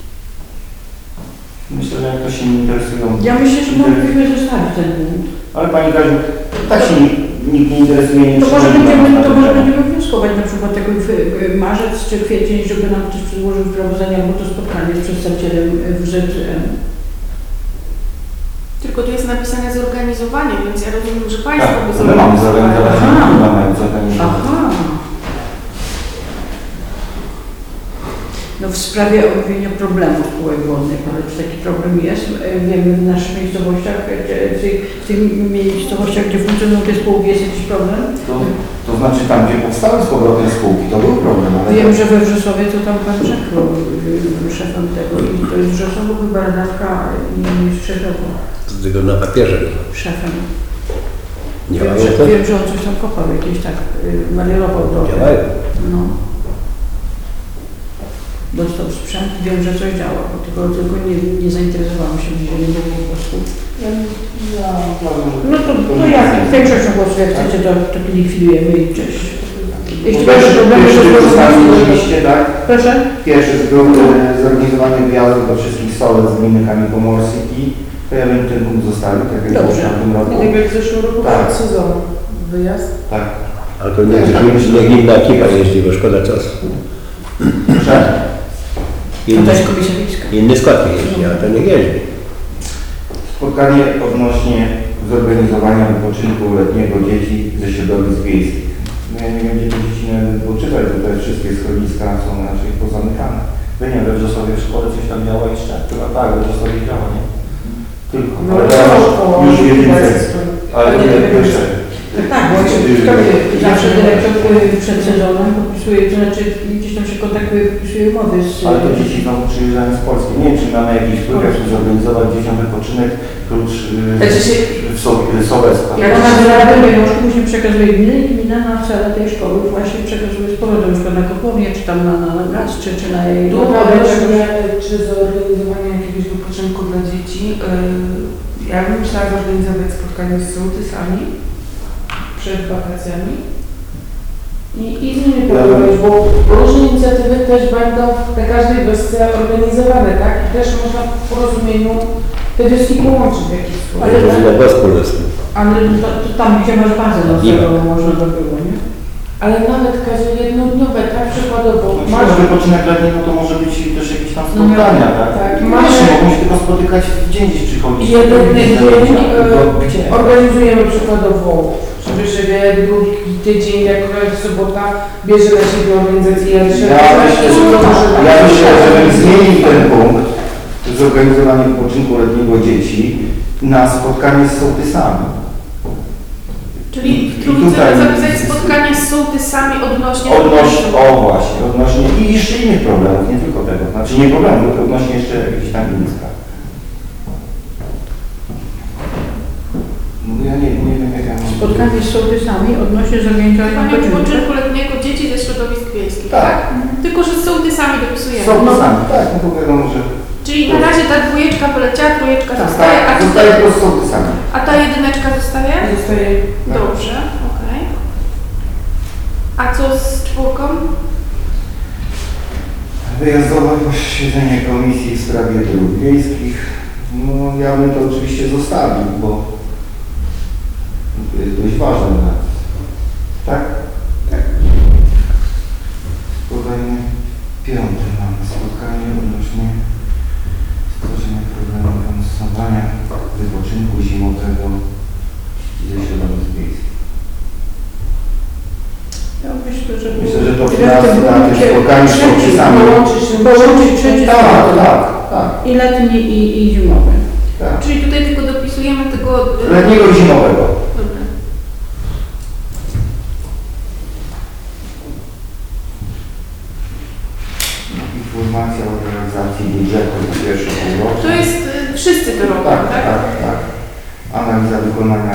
Myślę, że jak to się nie interesują. Ja myślę, że moglibyśmy zostawić ten punkt. Ale Pani Kaziu, tak się nikt nie interesuje, nie To może przychodzi będziemy wnioskować na przykład tego marzec czy kwiecień, żeby nam ktoś przedłożył sprawozdanie albo to spotkanie z przedstawicielem WZM. Tylko tu jest napisane zorganizowanie, więc ja rozumiem, że Państwo by my mamy zorganizować, Aha. nie mamy zorganizować. Aha. No w sprawie omówienia problemów spółek wodnych, ale czy taki problem jest? Wiemy w naszych miejscowościach, w tych miejscowościach, gdzie funkcjonują te spółki, jest jakiś problem? To znaczy tam, gdzie powstały z powrotem spółki, to był problem. Ale Wiem, że we Wrzesławie to tam pan Czech był szefem tego i to jest Wrzesław, chyba Radawka i Strzeżowo Tylko na papierze. szefem. Nie Wiem, mają że, to? wiem, że on coś tam kopał, jakieś tak, meliorował drogę. Działają. No. Dostał sprzęt, wiem, że coś działa, bo tylko nie zainteresowałam się wzięciem tego po prostu. No to jak większością głosów, jak chcecie, to likwidujemy i cześć. Jeśli będzie problemy, to oczywiście, tak? Proszę? Pierwszy z grup zorganizowanie wyjazdów do wszystkich sołec z gminy Kamień Pomorski i to ja bym ten punkt zostawił, tak jak było w tamtym roku. Tak jak w zeszłym roku Tak. przed sezonem. Wyjazd. Tak. Ale to nie inna ekipa jeździ, bo szkoda czasu. Proszę? To jest komisja miejska. Inny skład jeździ, a to nie jeździ. Spotkanie odnośnie zorganizowania wypoczynku letniego dzieci ze środowisk wiejskich. No ja nie wiem, gdzie te dzieci nawet wypoczywać, bo te wszystkie schroniska są raczej pozamykane. Wy nie, we Wrzesławie w szkole coś tam działa jeszcze? Chyba tak, we Wrzesławie działa, nie? Tylko. No, Ale to już w jedynce. Ale nie jeszcze. Tak, bo zawsze dyrektor przed sezonem podpisuje, to znaczy gdzieś tam się kontaktuje, podpisuje umowy z... Ale to dzieci znowu przyjeżdżają z Polski. Nie wiem, czy mamy jakiś wpływ, jak zorganizować dzieciom wypoczynek prócz w Sołectwa. Jak ona wyrabia pieniążki, później przekazuje gminę i gmina na cele tej szkoły właśnie przekazuje z powrotem, na przykład na kopownię, czy tam na las, czy na jej... Czy zorganizowanie jakiegoś wypoczynku dla dzieci, ja bym chciała zorganizować spotkanie z sołtysami przed wakacjami i z nimi porozmawiać, bo różne inicjatywy też będą na każdej wiosce organizowane, tak? I też można w porozumieniu te wioski połączyć w jakiś sposób. Ale to na bezpólestwo. Ale to tam, gdzie masz bazę noclegową, można by było, nie? Ale nawet Kazie jednodniowe, tak przykładowo. Masz wypoczynek letni, no to może być też jakieś tam spotkania, tak? Tak, Masz, mogą się tylko spotykać w dzień, gdzieś przychodzić. Jeden dzień Gdzie? organizujemy przykładowo w Przybyszewie, drugi tydzień, jak sobota bierze na siebie organizację. Ja myślę, że bym zmienił ten punkt, zorganizowanie wypoczynku letniego dzieci, na spotkanie z sołtysami. Czyli w trójce zapisać spotkanie z sołtysami odnośnie... Odnośnie i jeszcze innych problemów, nie tylko tego. Znaczy nie problemów, tylko odnośnie jeszcze jakichś tam innych spraw. No ja nie wiem jak ja mam... Spotkanie z sołtysami odnośnie zorganizowania wypoczynku letniego dzieci ze środowisk wiejskich, Tak. tak? Tylko, że z sołtysami dopisujemy. Sołtysami, tak, no to wiadomo, że... Czyli na razie ta dwójeczka poleciała, trójeczka Tak, zostaje, a zostaje po prostu sołtysami. a ta jedyneczka zostaje? Zostaje. Dobrze, okej. A co z czwórką? Wyjazdowe posiedzenie komisji w sprawie dróg wiejskich. No ja bym to oczywiście zostawił, bo to jest dość ważne dla nas. Tak? Tak. Kolejny, piąty mamy spotkanie odnośnie stworzenia programu finansowania wypoczynku zimowego ze środowisk wiejskich. Ja Myślę, że to finanse na tym spotkaniu z sołtysami. Połączyć trzeci Tak. I letni, i zimowy. Tak. Czyli tutaj tylko dopisujemy tego... Letniego i zimowego. Dobra.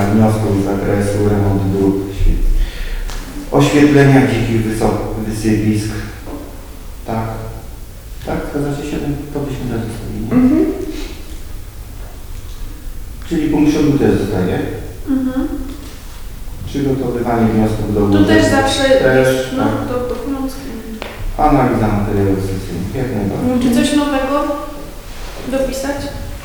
wniosków z zakresu remontu dróg, oświetlenia dzikich wysypisk. Tak? Tak? Zgadzacie się? To byśmy tak zostawili. Czyli punkt 7 też zostaje. Przygotowywanie wniosków do Tu też zawsze też, no, tak. do wnioski. Analiza materiałów sesyjnych. Jak najbardziej. Czy coś nowego dopisać?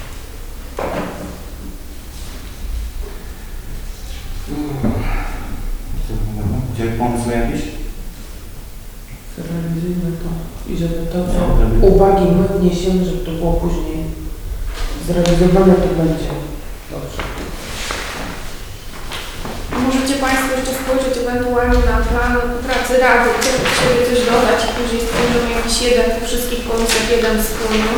Gdzie pomysły jakieś? Zrealizujmy to i żeby to, co uwagi my wniesiemy, żeby to było później zrealizowane, to będzie dobrze. Możecie Państwo jeszcze spojrzeć ewentualnie na plan pracy Rady, sobie coś dodać i później stworzymy jakiś jeden po wszystkich komisjach, jeden wspólny.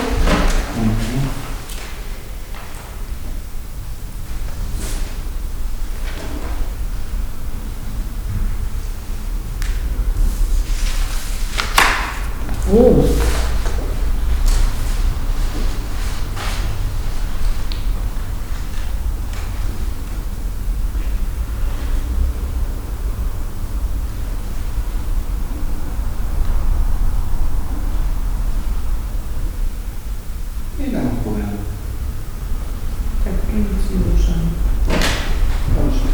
Ile odpowiadam? Tak, i nic nie ruszamy. Dobrze.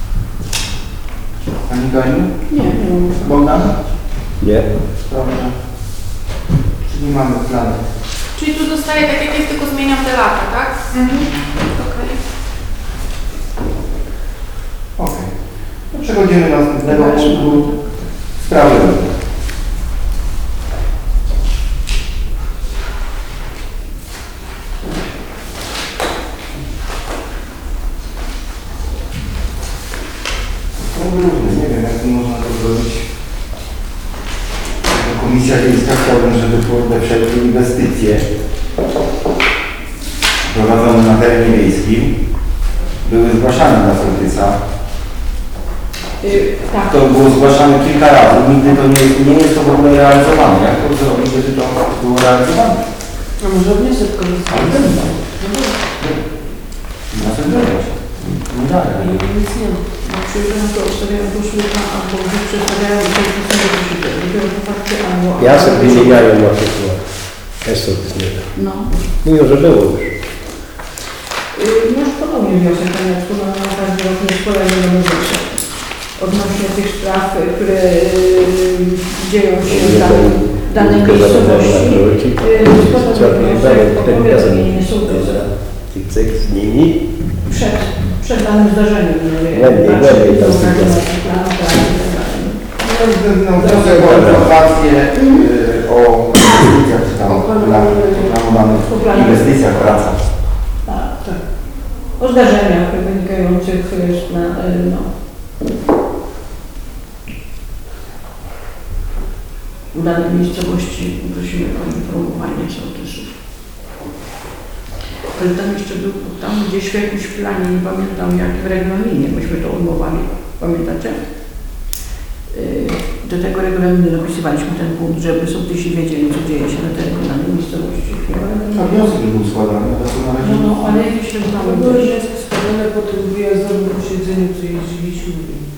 Pani Goniu? Nie. Bogdan? Nie. Dobrze. Czyli mamy plan. Czyli tu zostaje tak jak jest, tylko zmieniam te lata, tak? Okej. Okej. No, przechodzimy do następnego punktu. Sprawy. Nie wiem, jak to można to zrobić. Jako Komisja Wiejska chciałbym, żeby te wszelkie inwestycje prowadzone na terenie wiejskim były zgłaszane dla sołtysa. Tak. To było zgłaszane kilka razy, nigdy to nie jest to w ogóle realizowane. Jak to zrobić, żeby to było realizowane? A może wniosek komisji? Następnego. No dalej. Nic nie ma. Przyjeżdżają to ustawiają do szluka, albo przedstawiają i to jest dopiero po fakcie, albo... Ja sobie wymieniają na przykład. Esot z niego. No. Mówią, że było już. Masz podobnie wniosek, panie Jacku, na każdy rok nie składamy do wniosek. Odnośnie tych spraw, które dzieją się w danej miejscowości. Składamy wniosek o powiadomienie sołtysa. Cyk z nimi. Przed danym zdarzeniem. Głębiej tam Wniosek o informację o inwestycjach, czy tam planowanych inwestycjach, pracach. Tak. O zdarzeniach wynikających w danej miejscowości prosimy o informowanie sołtysów. Ale tam jeszcze był, tam gdzieś w jakimś planie, nie pamiętam jak w regulaminie, myśmy to odmowali, pamiętacie? Do tego regulaminu dopisywaliśmy ten punkt, żeby sołtysi wiedzieli, co dzieje się na terenie danej miejscowości. A wniosek był składany, to są na razie... No, ale jakieś regulaminy. Były wnioski składane po tym wyjazdowym posiedzeniu, co jeździliśmy.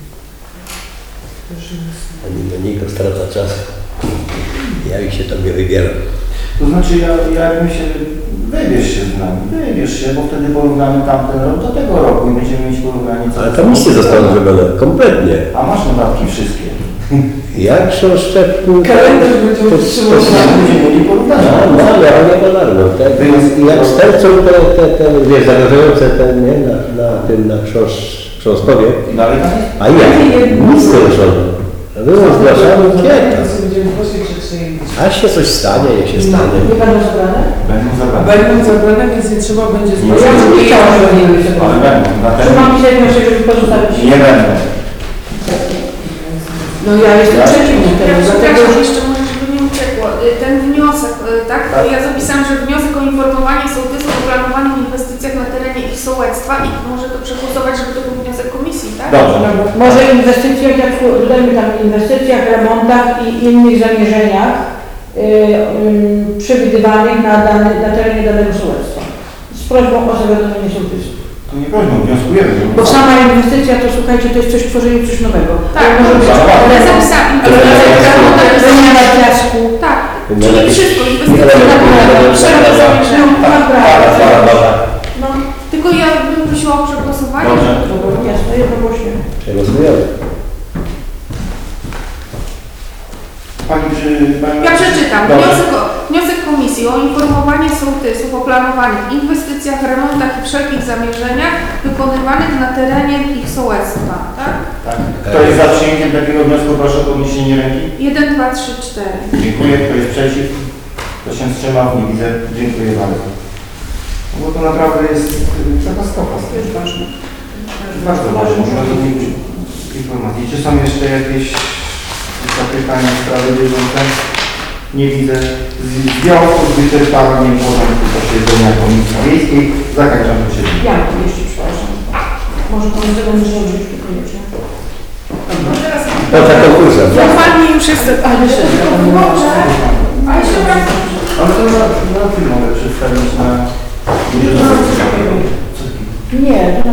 Też jest. Pani Moniko straca czas. Ja ich się tam nie wybieram. To znaczy ja myślę, wybierz się z nami, wybierz się, bo wtedy porównamy tamten rok do tego roku i będziemy mieć porównanie co... Ale tam nic nie zostało zrobione. Kompletnie. A masz notatki wszystkie. Jak książkę... Kalendarz będzie utrzymany. Będziemy mieli porównanie. No, ja nie podarłem. Jak sterczą te wiesz, zagrażające nie, na książkowie. Dalej tam jest? A ja, nic nie ruszono. Było zgłaszane kieta. Będziemy prosić, czy przyjęć. A się coś stanie, niech się stanie. Nie będą zabrane? Będą zabrane. Będą zabrane, więc nie trzeba będzie Nie, Ja bym nie chciała, żeby nie były Ale zabrane. będą. Na Czy ten... mam pisać wniosek, żeby pozostawić? Nie będą. No ja jestem przeciwny Ja temu, dlatego przepraszam, że... jeszcze może, żeby nie uciekło. Ten wniosek, tak? Tak. Ja zapisałam, że wniosek o informowanie sołtysów o planowanych inwestycjach na terenie ich sołectwa i może to przegłosować, żeby to był wniosek komisji, tak? Dobrze. Może inwestycjach, jak dodajmy tam inwestycjach, remontach i innych zamierzeniach przewidywanych na terenie danego sołectwa. Z prośbą o zawiadomienie sołtysów. To nie prośbą, wnioskujemy. Bo sama inwestycja to słuchajcie, to jest coś tworzenie coś nowego. Tak, To może być ale zapisami. to nie na piasku. Tak, czyli wszystko, inwestycja No, tylko ja bym prosiła o przegłosowanie. Dobrze. Jasno, jednogłośnie. Przegłosujemy. Ja przeczytam. Dobrze. Wniosek komisji o informowanie sołtysów o planowanych inwestycjach, remontach i wszelkich zamierzeniach wykonywanych na terenie ich sołectwa. Tak? Tak. Kto jest za przyjęciem takiego wniosku, proszę o podniesienie ręki. 1, 2, 3, 4. Dziękuję. Kto jest przeciw? Kto się wstrzymał? Nie widzę. Dziękuję bardzo. Bo to naprawdę jest katastrofa. To jest ważne. Bardzo ważne. Można do nich informacji. Czy są jeszcze jakieś zapytania, sprawy bieżące? Nie widzę. W związku z wyczerpaniem porządku posiedzenia Komisji Miejskiej zakończam posiedzenie. Ja jeszcze przepraszam. Może pan tego nie zrobić koniecznie. To za konkursem. Dokładnie już jest. Ale jeszcze Może. A jeszcze raz. Ale to na tym mogę przedstawić na... nie.